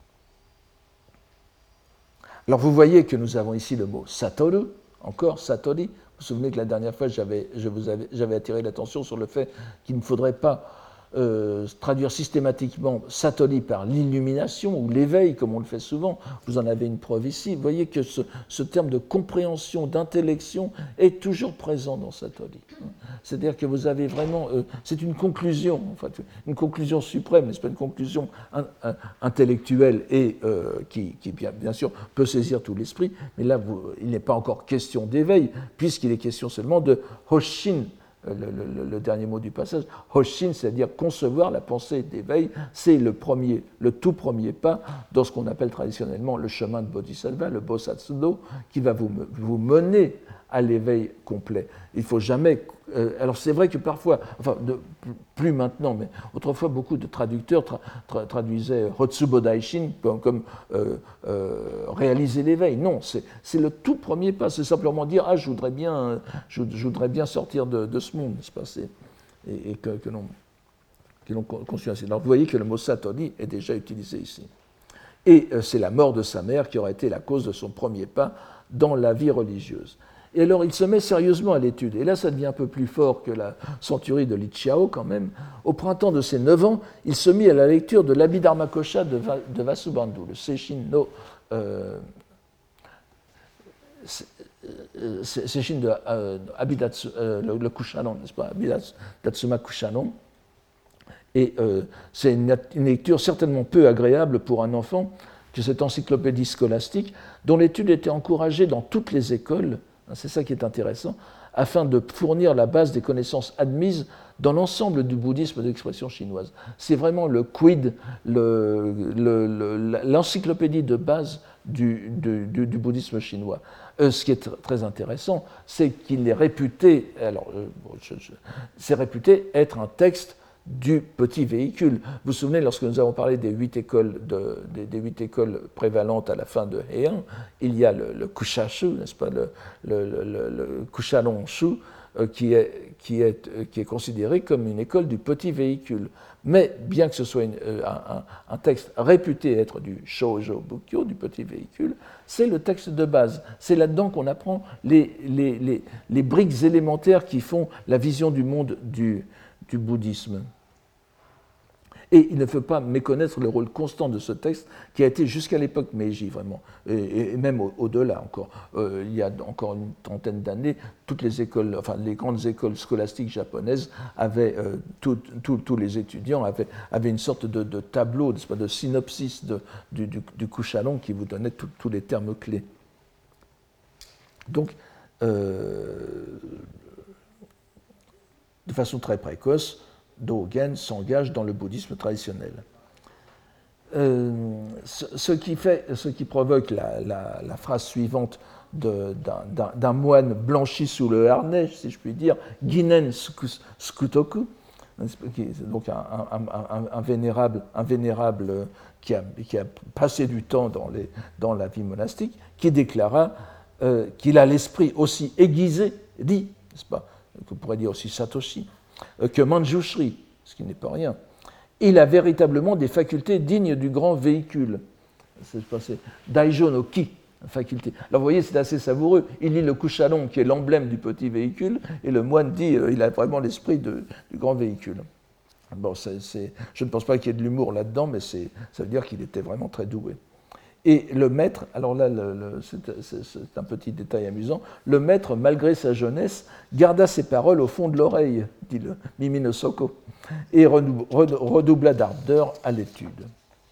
Alors vous voyez que nous avons ici le mot Satoru, encore Satori. Vous vous souvenez que la dernière fois, j'avais, je vous avais, j'avais attiré l'attention sur le fait qu'il ne faudrait pas Euh, traduire systématiquement Satori par l'illumination ou l'éveil, comme on le fait souvent. Vous en avez une preuve ici. Vous voyez que ce, ce terme de compréhension, d'intellection est toujours présent dans Satori. C'est-à-dire que vous avez vraiment... Euh, c'est une conclusion, en fait, une conclusion suprême, n'est-ce pas, une conclusion in, in, intellectuelle et euh, qui, qui bien, bien sûr, peut saisir tout l'esprit. Mais là, vous, il n'est pas encore question d'éveil, puisqu'il est question seulement de Hoshin. Le, le, le dernier mot du passage, Hoshin, c'est-à-dire concevoir la pensée d'éveil, c'est le, premier, le tout premier pas dans ce qu'on appelle traditionnellement le chemin de Bodhisattva, le Bosatsudo, qui va vous, vous mener à l'éveil complet. Il ne faut jamais... Euh, alors c'est vrai que parfois, enfin de, plus maintenant, mais autrefois beaucoup de traducteurs tra, tra, traduisaient Hotsubo Daishin comme, comme euh, euh, réaliser l'éveil. Non, c'est, c'est le tout premier pas, c'est simplement dire « Ah, je voudrais bien, je, je voudrais bien sortir de, de ce monde », n'est-ce pas, c'est, et, et que, que l'on, que l'on conçoit ainsi. Alors vous voyez que le mot Satori est déjà utilisé ici. Et euh, c'est la mort de sa mère qui aurait été la cause de son premier pas dans la vie religieuse. Et alors, il se met sérieusement à l'étude. Et là, ça devient un peu plus fort que la centurie de Li Xiao, quand même. Au printemps de ses neuf ans, il se mit à la lecture de l'Abhidharmakosha de, Va, de Vasubandhu, le Seishin no... Euh, Seishin de euh, Abidatsu, euh, le, le Kushanon, n'est-ce pas, Abidatsuma Kushanon. Et euh, c'est une, une lecture certainement peu agréable pour un enfant que cette encyclopédie scolastique, dont l'étude était encouragée dans toutes les écoles. C'est ça qui est intéressant, afin de fournir la base des connaissances admises dans l'ensemble du bouddhisme d'expression chinoise. C'est vraiment le quid, le, le, le, l'encyclopédie de base du, du, du, du bouddhisme chinois. Euh, ce qui est très intéressant, c'est qu'il est réputé, alors, euh, je, je, c'est réputé être un texte du petit véhicule. Vous vous souvenez, lorsque nous avons parlé des huit écoles, de, des, des huit écoles prévalentes à la fin de Heian, il y a le, le Kushashu, n'est-ce pas, le, le, le, le Kushalonshu, euh, qui, est, qui, est, euh, qui est considéré comme une école du petit véhicule. Mais bien que ce soit une, euh, un, un texte réputé être du Shoujo Bukkyo, du petit véhicule, c'est le texte de base. C'est là-dedans qu'on apprend les, les, les, les briques élémentaires qui font la vision du monde du, du bouddhisme. Et il ne faut pas méconnaître le rôle constant de ce texte qui a été jusqu'à l'époque Meiji, vraiment, et, et même au, au-delà encore. Euh, il y a encore une trentaine d'années, toutes les écoles, enfin les grandes écoles scolastiques japonaises avaient, euh, tous les étudiants avaient, avaient une sorte de, de tableau, de, de synopsis de, du, du, du Kushalon qui vous donnait tous les termes clés. Donc, euh, de façon très précoce, Dogen s'engage dans le bouddhisme traditionnel. Euh, ce, ce, qui fait, ce qui provoque la, la, la phrase suivante d'un moine blanchi sous le harnais, si je puis dire, Ginen Skutoku, donc un, un, un, un vénérable, un vénérable qui, a, qui a passé du temps dans, les, dans la vie monastique, qui déclara euh, qu'il a l'esprit aussi aiguisé, dit, n'est-ce pas, qu'on pourrait dire aussi Satoshi, que Manjushri, ce qui n'est pas rien. Il a véritablement des facultés dignes du grand véhicule. C'est Daijo no Ki, faculté. Alors vous voyez, c'est assez savoureux. Il lit le Kushalon, qui est l'emblème du petit véhicule, et le moine dit euh, il a vraiment l'esprit du grand véhicule. Bon, c'est, c'est, je ne pense pas qu'il y ait de l'humour là-dedans, mais c'est, ça veut dire qu'il était vraiment très doué. Et le maître, alors là, le, le, c'est, c'est, c'est un petit détail amusant, le maître, malgré sa jeunesse, garda ses paroles au fond de l'oreille, dit le Mimi no Soko, et redoubla d'ardeur à l'étude.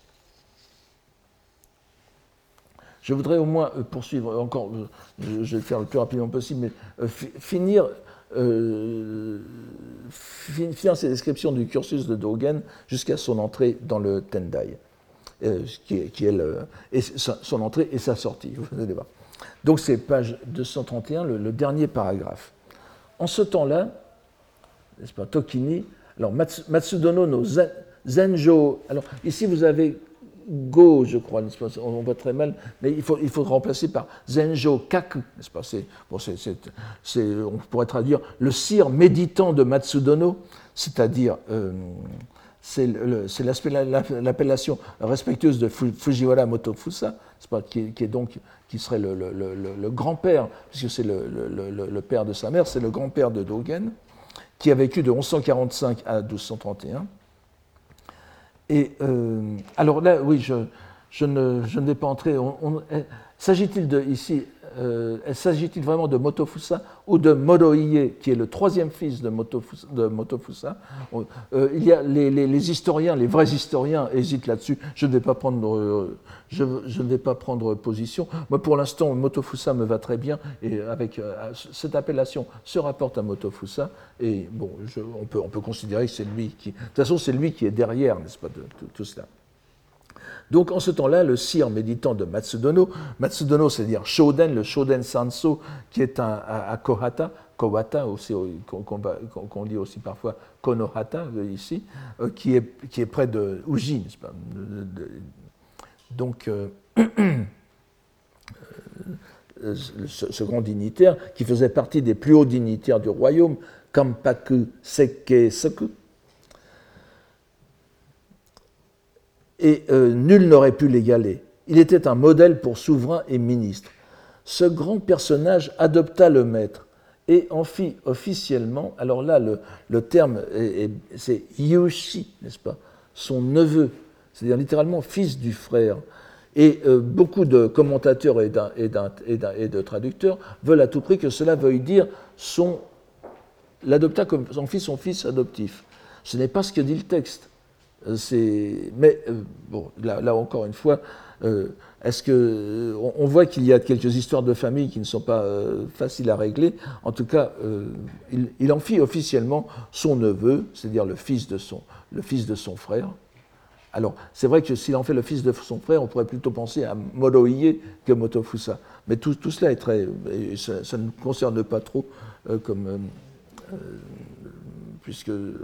Je voudrais au moins poursuivre, encore, je vais le faire le plus rapidement possible, mais finir, euh, finir ces descriptions du cursus de Dogen jusqu'à son entrée dans le Tendai. Euh, qui est, qui est le, et son entrée et sa sortie. Vous allez voir. Donc c'est page deux cent trente et un, le, le dernier paragraphe. En ce temps-là, n'est-ce pas, Tokini, alors Matsudono no zen, Zenjo, alors ici vous avez Go, je crois, n'est-ce pas, on voit très mal, mais il faut, il faut remplacer par Zenjo Kaku, n'est-ce pas, c'est, bon, c'est, c'est, c'est, on pourrait traduire le cire méditant de Matsudono, c'est-à-dire euh, c'est l'appellation respectueuse de Fujiwara Motofusa, qui, qui, est donc, qui serait le, le, le, le grand-père, puisque c'est le, le, le père de sa mère, c'est le grand-père de Dogen, qui a vécu de onze cent quarante-cinq à douze cent trente et un. Et euh, alors là, oui, je, je, ne, je ne vais pas entrer. S'agit-il de ici Euh, s'agit-il vraiment de Motofusa ou de Modoie, qui est le troisième fils de Motofusa, de Motofusa euh, il y a les, les, les historiens, les vrais historiens hésitent là-dessus. Je ne vais pas prendre, euh, je, je ne vais pas prendre position. Moi, pour l'instant, Motofusa me va très bien, et avec euh, cette appellation se rapporte à Motofusa. Et bon, je, on, peut, on peut considérer que c'est lui qui, de toute façon, c'est lui qui est derrière, n'est-ce pas, de, de tout cela. Donc, en ce temps-là, le sire méditant de Matsudono, Matsudono, c'est-à-dire Shoden, le Shoden Sanso, qui est un, à, à Kohata, Kowata, aussi, qu'on, qu'on, qu'on dit aussi parfois Konohata, ici, euh, qui, est, qui est près de Uji, n'est-ce pas, de, de, donc, euh, euh, ce, ce grand dignitaire, qui faisait partie des plus hauts dignitaires du royaume, Kampaku Sekkei Soku, et euh, nul n'aurait pu l'égaler. Il était un modèle pour souverain et ministre. Ce grand personnage adopta le maître et en fit officiellement, alors là le, le terme est, est, c'est Yushi, n'est-ce pas, son neveu, c'est-à-dire littéralement fils du frère. Et euh, beaucoup de commentateurs et, d'un, et, d'un, et, d'un, et de traducteurs veulent à tout prix que cela veuille dire son, l'adopta comme son fils, son fils adoptif. Ce n'est pas ce que dit le texte. C'est, mais euh, bon, là, là encore une fois, euh, est-ce que on, on voit qu'il y a quelques histoires de famille qui ne sont pas euh, faciles à régler. En tout cas, euh, il, il en fit officiellement son neveu, c'est-à-dire le fils de son, le fils de son frère. Alors, c'est vrai que s'il en fait le fils de son frère, on pourrait plutôt penser à Modoie que Motofusa. Mais tout, tout cela est très, ça, ça ne concerne pas trop, euh, comme euh, puisque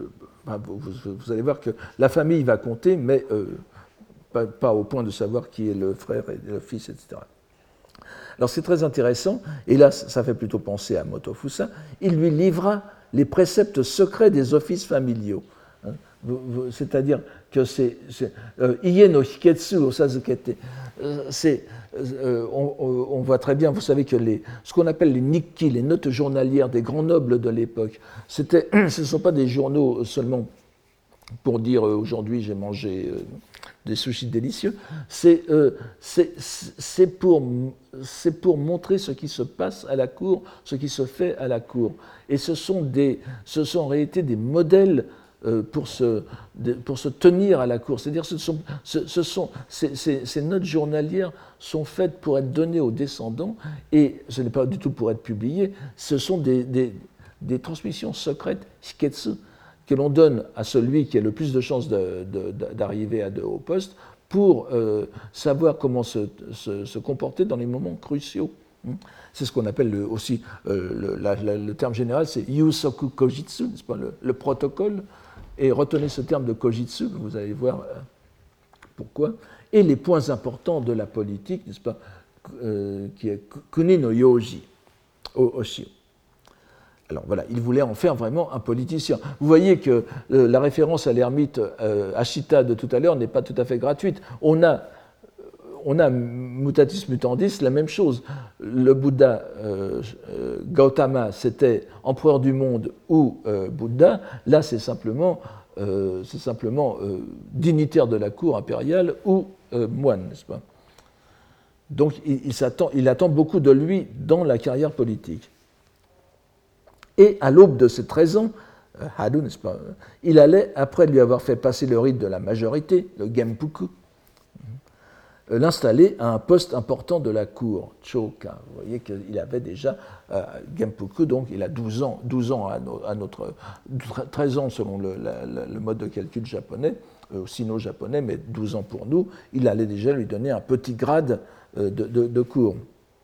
bah, vous, vous allez voir que la famille va compter, mais euh, pas, pas au point de savoir qui est le frère et le fils, et cetera. Alors c'est très intéressant, et là ça fait plutôt penser à Motofusa, il lui livra les préceptes secrets des offices familiaux. Hein, c'est-à-dire que c'est euh, Ie no Hiketsu Osazukete, c'est euh, on, on voit très bien, vous savez que les, ce qu'on appelle les nikki, les notes journalières des grands nobles de l'époque, c'était, ce ne sont pas des journaux seulement pour dire euh, aujourd'hui j'ai mangé euh, des sushis délicieux, c'est euh, pour, pour montrer ce qui se passe à la cour, ce qui se fait à la cour. Et ce sont, des, ce sont en réalité des modèles euh, pour, se, de, pour se tenir à la cour. C'est-à-dire ce sont, ce, ce sont, ces, ces, ces notes journalières sont faites pour être données aux descendants, et ce n'est pas du tout pour être publiées, ce sont des, des, des transmissions secrètes, shiketsu, que l'on donne à celui qui a le plus de chances d'arriver à de hauts postes pour euh, savoir comment se, se, se comporter dans les moments cruciaux. C'est ce qu'on appelle le, aussi, euh, le, la, la, le terme général, c'est Yusoku Kojitsu, n'est-ce pas, le, le protocole. Et retenez ce terme de Kojitsu, vous allez voir euh, pourquoi. Et les points importants de la politique, n'est-ce pas, euh, qui est Kuni no Yoji, Oshio. Alors voilà, il voulait en faire vraiment un politicien. Vous voyez que euh, la référence à l'ermite euh, Ashita de tout à l'heure n'est pas tout à fait gratuite. On a, on a mutatis mutandis la même chose. Le Bouddha euh, euh, Gautama, c'était empereur du monde ou euh, Bouddha. Là, c'est simplement, euh, c'est simplement euh, dignitaire de la cour impériale ou euh, moine, n'est-ce pas? Donc il, il, s'attend, il attend beaucoup de lui dans la carrière politique. Et à l'aube de ses treize ans, Haru, n'est-ce pas, il allait, après lui avoir fait passer le rite de la majorité, le Genpuku, l'installer à un poste important de la cour, Choka. Vous voyez qu'il avait déjà euh, Genpuku, donc il a douze ans, douze ans à, no, à notre, treize ans selon le, la, le mode de calcul japonais, euh, sino-japonais, mais douze ans pour nous, il allait déjà lui donner un petit grade euh, de, de, de cour.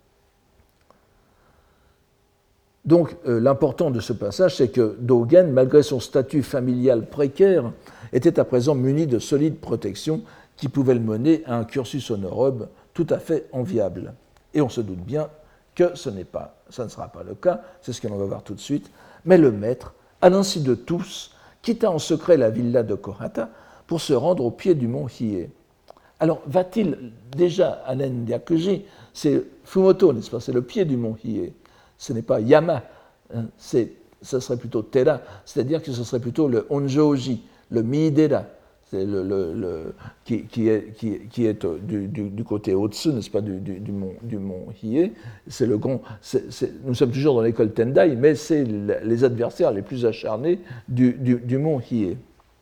Donc, euh, l'important de ce passage, c'est que Dogen, malgré son statut familial précaire, était à présent muni de solides protections qui pouvaient le mener à un cursus honorable tout à fait enviable. Et on se doute bien que ce n'est pas, ça ne sera pas le cas, c'est ce que l'on va voir tout de suite, mais le maître, à l'insu de tous, quitta en secret la villa de Kohata pour se rendre au pied du mont Hiei. Alors, va-t-il déjà à Nendyakuji, c'est Fumoto, n'est-ce pas, c'est le pied du mont Hiei. Ce n'est pas Yama, hein, ce serait plutôt Tera, c'est-à-dire que ce serait plutôt le Onjoji, le Miidera, c'est le, le, le, qui, qui est, qui, qui est du, du, du côté Otsu, n'est-ce pas, du, du, du mont, du mont Hiei. C'est le grand, c'est, c'est, nous sommes toujours dans l'école Tendai, mais c'est les adversaires les plus acharnés du, du, du mont Hiei.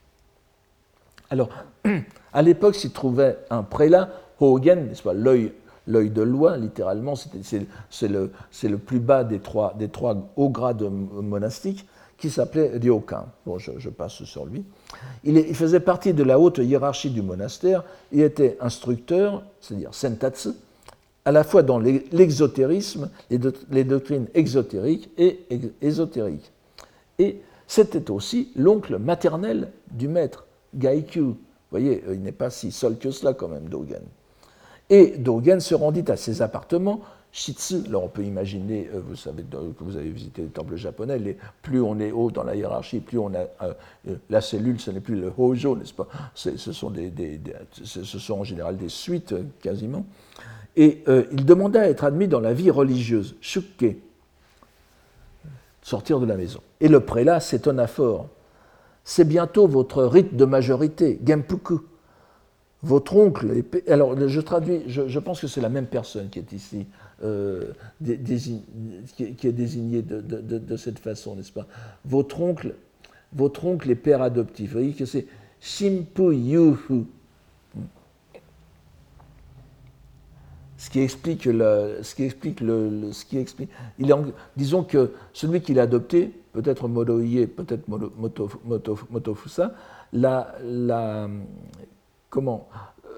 Alors, à l'époque, s'y trouvait un prélat, Hogen, n'est-ce pas, l'œil L'œil de loi, littéralement, c'est, c'est, le, c'est le plus bas des trois, des trois hauts grades monastiques, qui s'appelait Ryokan. Bon, je, je passe sur lui. Il, est, il faisait partie de la haute hiérarchie du monastère. Il était instructeur, c'est-à-dire sentatsu, à la fois dans l'exotérisme, les, do, les doctrines exotériques et ex, ésotériques. Et c'était aussi l'oncle maternel du maître, Gaikyu. Vous voyez, il n'est pas si seul que cela quand même, Dogen. Et Dogen se rendit à ses appartements, Shitsu. Alors on peut imaginer, vous savez que vous avez visité les temples japonais, les, plus on est haut dans la hiérarchie, plus on a euh, la cellule, ce n'est plus le hojo, n'est-ce pas, ce sont, des, des, des, ce sont en général des suites quasiment. Et euh, il demanda à être admis dans la vie religieuse, shukke, sortir de la maison. Et le prélat s'étonna fort. C'est bientôt votre rite de majorité, Genpuku. Votre oncle, est... alors je traduis, je, je pense que c'est la même personne qui est ici, euh, désign... qui est désignée de, de, de, de cette façon, n'est-ce pas? Votre oncle, votre oncle est père adoptif. Vous voyez que c'est Shimpu Yuhu. Ce qui explique le, ce qui explique le, le ce qui explique. Il est en... disons que celui qui l'a adopté, peut-être Moroie, peut-être Moto, Moto, Motofusa, la, la comment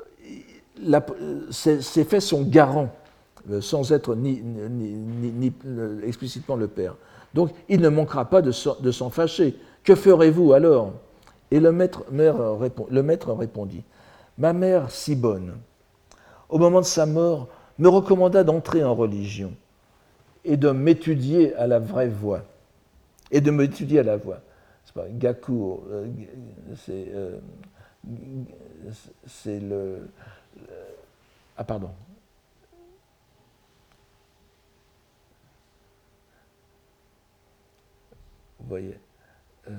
Ces faits sont garants, sans être ni, ni, ni, ni explicitement le père. Donc, il ne manquera pas de s'en fâcher. Que ferez-vous alors? Et le maître, mère répond, le maître répondit, « Ma mère, si bonne, au moment de sa mort, me recommanda d'entrer en religion et de m'étudier à la vraie voie. Et de m'étudier à la voie. » C'est pas Gaku, euh, c'est euh, c'est le, le... Ah, pardon. Vous voyez. Euh,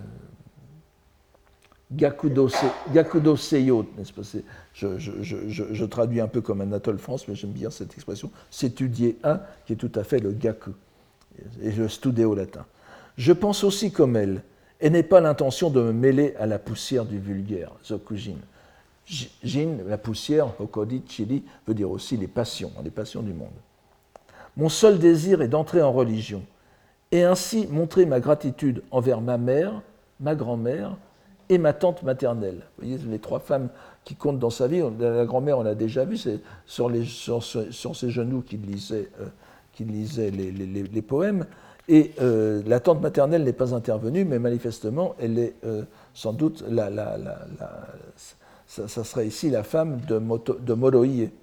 Gakudo, Gakudo Seiyo, n'est-ce pas, je, je, je, je traduis un peu comme Anatole France, mais j'aime bien cette expression, s'étudier un, qui est tout à fait le Gaku, et le Studéo latin. Je pense aussi comme elle, et n'ai pas l'intention de me mêler à la poussière du vulgaire, Zokujin. Jin, la poussière, Hokodi, Chili, veut dire aussi les passions, les passions du monde. Mon seul désir est d'entrer en religion, et ainsi montrer ma gratitude envers ma mère, ma grand-mère, et ma tante maternelle. Vous voyez, les trois femmes qui comptent dans sa vie. La grand-mère, on l'a déjà vu, c'est sur, les, sur, sur ses genoux qu'il lisait, euh, qu'il lisait les, les, les poèmes. Et euh, la tante maternelle n'est pas intervenue, mais manifestement, elle est euh, sans doute, la, la, la, la, ça, ça serait ici la femme de, Moto, de Moroie.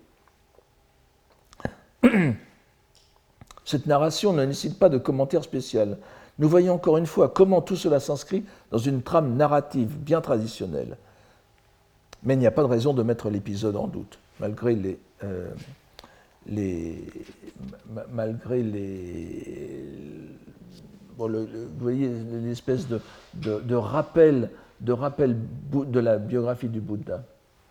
Cette narration ne nécessite pas de commentaire spécial. Nous voyons encore une fois comment tout cela s'inscrit dans une trame narrative bien traditionnelle. Mais il n'y a pas de raison de mettre l'épisode en doute, malgré les, euh, les, malgré les, bon, le, le, vous voyez l'espèce de, de, de rappel, de rappel de la biographie du Bouddha.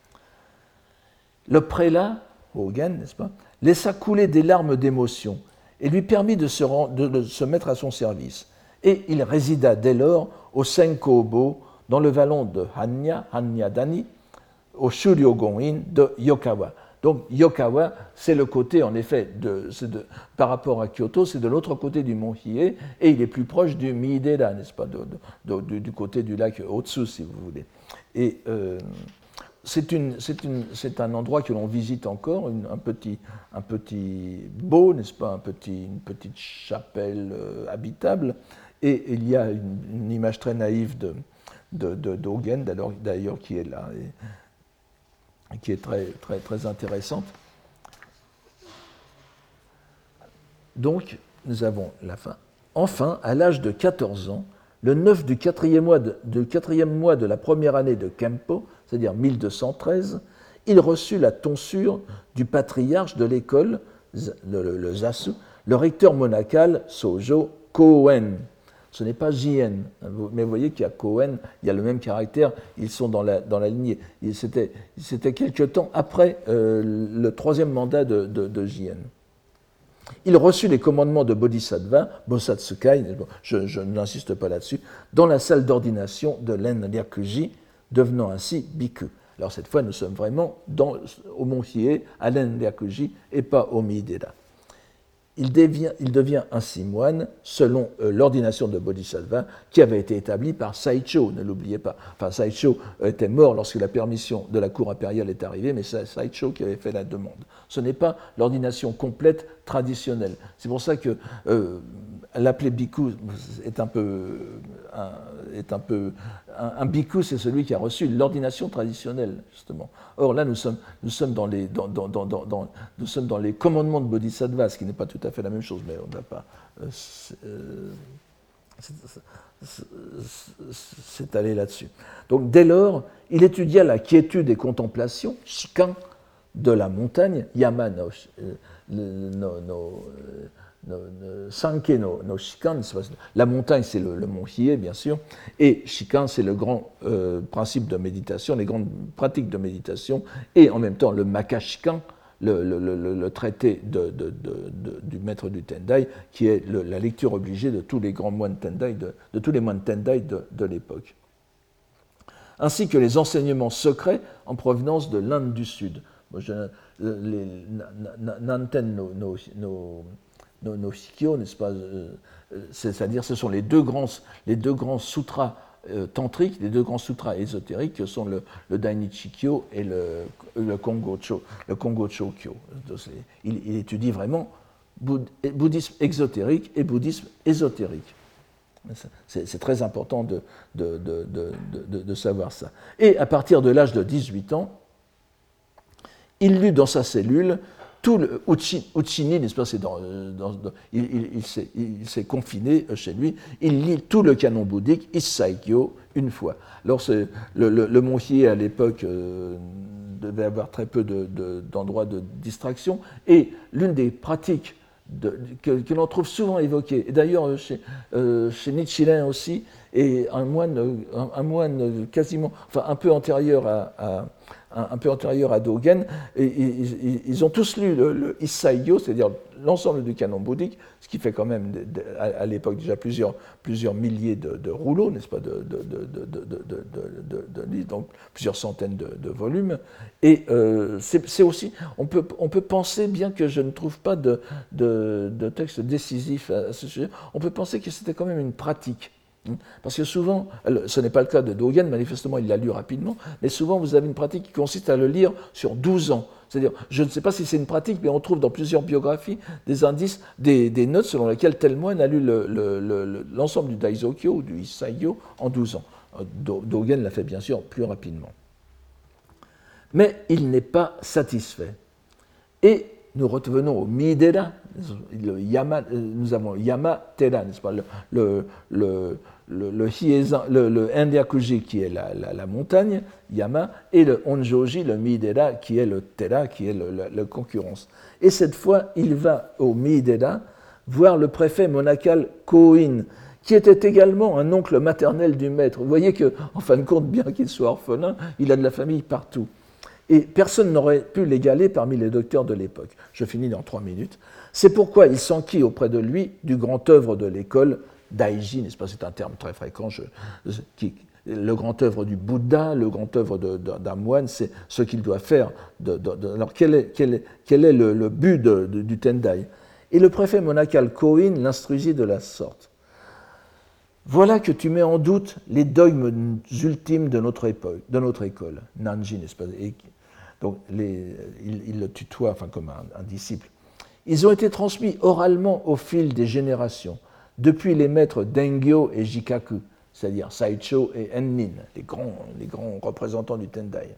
Le prélat, Hogen, n'est-ce pas, laissa couler des larmes d'émotion et lui permit de se, rend, de, de se mettre à son service. Et il résida dès lors au Senko-Obo, dans le vallon de Hanya, Hanya-dani, au Shuryo-gon-in de Yokawa. Donc Yokawa, c'est le côté, en effet, de, de, par rapport à Kyoto, c'est de l'autre côté du mont Hiei, et il est plus proche du Miidera, n'est-ce pas, de, de, de, du côté du lac Otsu, si vous voulez. Et euh, c'est, une, c'est, une, c'est un endroit que l'on visite encore, une, un, petit, un petit beau, n'est-ce pas, un petit, une petite chapelle euh, habitable, et il y a une, une image très naïve de, de, de, d'Hogen, d'ailleurs, qui est là, et qui est très, très, très intéressante. Donc, nous avons la fin. Enfin, à l'âge de quatorze ans, le neuf du quatrième mois de, de, quatrième mois de la première année de Kempo, c'est-à-dire mille deux cent treize, il reçut la tonsure du patriarche de l'école, le, le, le Zasu, le recteur monacal Sojo Koen. Ce n'est pas Jien, mais vous voyez qu'il y a Koen, il y a le même caractère, ils sont dans la, dans la lignée. C'était, c'était quelque temps après euh, le troisième mandat de, de, de Jien. Il reçut les commandements de Bodhisattva, Bosatsukai, je, je n'insiste pas là-dessus, dans la salle d'ordination de l'En-Ryakuji, devenant ainsi Bhikkhu. Alors cette fois, nous sommes vraiment dans, au mont Hiei, à l'En-Ryakuji, et pas au Miidera. Il devient, il devient ainsi moine selon euh, l'ordination de Bodhisattva qui avait été établie par Saicho, ne l'oubliez pas. Enfin, Saicho était mort lorsque la permission de la cour impériale est arrivée, mais c'est Saicho qui avait fait la demande. Ce n'est pas l'ordination complète traditionnelle. C'est pour ça que euh, l'appeler bhikkhu est un peu... Un, est un, peu un, un bhikkhu, c'est celui qui a reçu l'ordination traditionnelle, justement. Or, là, nous sommes, nous sommes, dans, les, dans, dans, dans, dans, nous sommes dans les commandements de Bodhisattva, ce qui n'est pas tout à fait la même chose, mais on n'a pas... Euh, c'est allé là-dessus. Donc, dès lors, il étudia la quiétude et contemplation, shikan, de la montagne, yama no, no, no, no No, no, Sanke no, no Shikan, la montagne c'est le, le mont Hiei bien sûr, et Shikan c'est le grand euh, principe de méditation, les grandes pratiques de méditation, et en même temps le Makashikan, le, le, le, le traité de, de, de, de, du maître du Tendai, qui est le, la lecture obligée de tous les grands moines Tendai, de, de tous les moines Tendai de, de l'époque, ainsi que les enseignements secrets en provenance de l'Inde du Sud. Bon, je, les, Nanten no, no, no Nos, nos shikyo, n'est-ce pas, euh, c'est-à-dire ce sont les deux grands, les deux grands sutras euh, tantriques, les deux grands sutras ésotériques que sont le, le Dainichikyo et le, le Kongocho, le Kongochokyo. Il, il étudie vraiment bouddhisme exotérique et bouddhisme ésotérique. C'est très important de, de, de, de, de, de savoir ça. Et à partir de l'âge de dix-huit ans, il lut dans sa cellule tout le Uchini, n'est-ce pas, dans, dans, dans, il, il, il s'est confiné chez lui, il lit tout le canon bouddhique, Issaikyo, une fois. Alors le, le, le Monhier, à l'époque, euh, devait avoir très peu d'endroits de, de, de distraction, et l'une des pratiques de, que, que l'on trouve souvent évoquée, et d'ailleurs chez, euh, chez Nichiren aussi, et un moine, un, un moine quasiment, enfin un peu antérieur à, à un peu antérieur à Dogen, et ils, ils ont tous lu le, le Issai-gyo, c'est-à-dire l'ensemble du canon bouddhique, ce qui fait quand même de, de, à, à l'époque déjà plusieurs, plusieurs milliers de, de rouleaux, n'est-ce pas, de, de, de, de, de, de, de livres, donc plusieurs centaines de, de volumes. Et euh, c'est aussi, on peut, on peut penser, bien que je ne trouve pas de, de, de texte décisif à ce sujet, on peut penser que c'était quand même une pratique. Parce que souvent, ce n'est pas le cas de Dogen, manifestement il l'a lu rapidement, mais souvent vous avez une pratique qui consiste à le lire sur douze ans. C'est-à-dire, je ne sais pas si c'est une pratique, mais on trouve dans plusieurs biographies des indices, des, des notes selon lesquelles tel moine a lu l'ensemble le, le, du Daizokyo ou du Issai-gyo en douze ans. Dogen l'a fait bien sûr plus rapidement. Mais il n'est pas satisfait. Et nous revenons au Midera, le Yama, nous avons Yama Tera, n'est-ce pas, le, le, le, le, le, hiezan, le, le Indyakuji qui est la, la, la montagne, Yama, et le Honjoji, le Midera, qui est le Tera, qui est le, la, la concurrence. Et cette fois, il va au Midera voir le préfet monacal Koin, qui était également un oncle maternel du maître. Vous voyez qu'en fin de compte, bien qu'il soit orphelin, il a de la famille partout. Et personne n'aurait pu l'égaler parmi les docteurs de l'époque. Je finis dans trois minutes. C'est pourquoi il s'enquit auprès de lui du grand œuvre de l'école, Daiji, n'est-ce pas, c'est un terme très fréquent, je, qui, le grand œuvre du Bouddha, le grand œuvre d'un moine, c'est ce qu'il doit faire. De, de, de, alors quel est, quel est, quel est le, le but de, de, du Tendai? Et le préfet monacal Koin l'instruisit de la sorte. Voilà que tu mets en doute les dogmes ultimes de notre, époque, de notre école, Nanji, n'est-ce pas? Et, donc, les, il, il le tutoie enfin, comme un, un disciple. Ils ont été transmis oralement au fil des générations, depuis les maîtres Dengyo et Jikaku, c'est-à-dire Saicho et Ennin, les grands, les grands représentants du Tendai.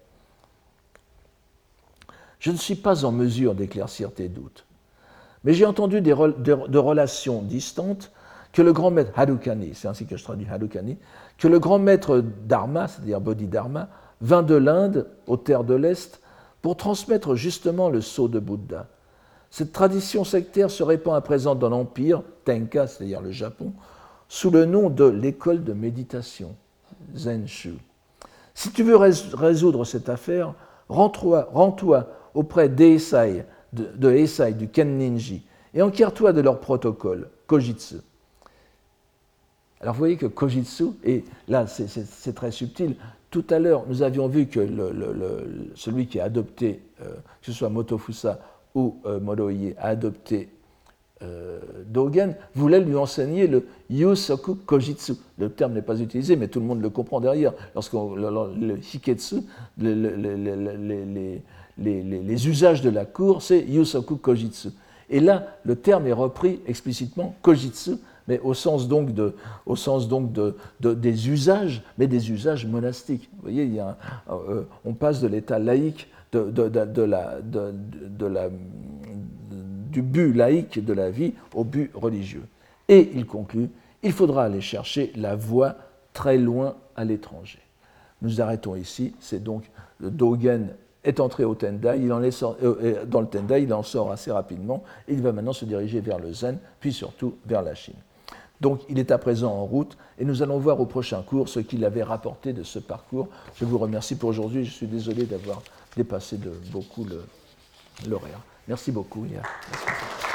Je ne suis pas en mesure d'éclaircir tes doutes, mais j'ai entendu des re, de, de relations distantes que le grand maître Harukani, c'est ainsi que je traduis Harukani, que le grand maître Dharma, c'est-à-dire Bodhidharma, vint de l'Inde, aux terres de l'Est, pour transmettre justement le sceau de Bouddha. Cette tradition sectaire se répand à présent dans l'Empire, Tenka, c'est-à-dire le Japon, sous le nom de l'école de méditation, Zenshu. Si tu veux résoudre cette affaire, rends-toi, rends-toi auprès d'Eisai, de, de Eisai, du Kenninji, et enquiers-toi de leur protocole, Kojitsu. Alors vous voyez que Kojitsu, et là c'est très subtil, tout à l'heure nous avions vu que le, le, le, celui qui a adopté, euh, que ce soit Motofusa ou euh, Moroi, a adopté euh, Dogen, voulait lui enseigner le Yusoku Kojitsu. Le terme n'est pas utilisé, mais tout le monde le comprend derrière. Lorsqu'on le, le, le Hiketsu, le, le, le, les, les, les, les, les usages de la cour, c'est Yusoku Kojitsu. Et là, le terme est repris explicitement Kojitsu, mais au sens donc, de, au sens donc de, de, des usages, mais des usages monastiques. Vous voyez, il y a un, euh, on passe de l'état laïque, de, de, de, de la, de, de la, du but laïque de la vie au but religieux. Et il conclut, il faudra aller chercher la voie très loin à l'étranger. Nous arrêtons ici, c'est donc le Dogen est entré au Tendai, il en est sort, euh, dans le Tendai, il en sort assez rapidement, et il va maintenant se diriger vers le Zen, puis surtout vers la Chine. Donc il est à présent en route, et nous allons voir au prochain cours ce qu'il avait rapporté de ce parcours. Je vous remercie pour aujourd'hui, je suis désolé d'avoir dépassé de beaucoup l'horaire. Merci beaucoup. Merci.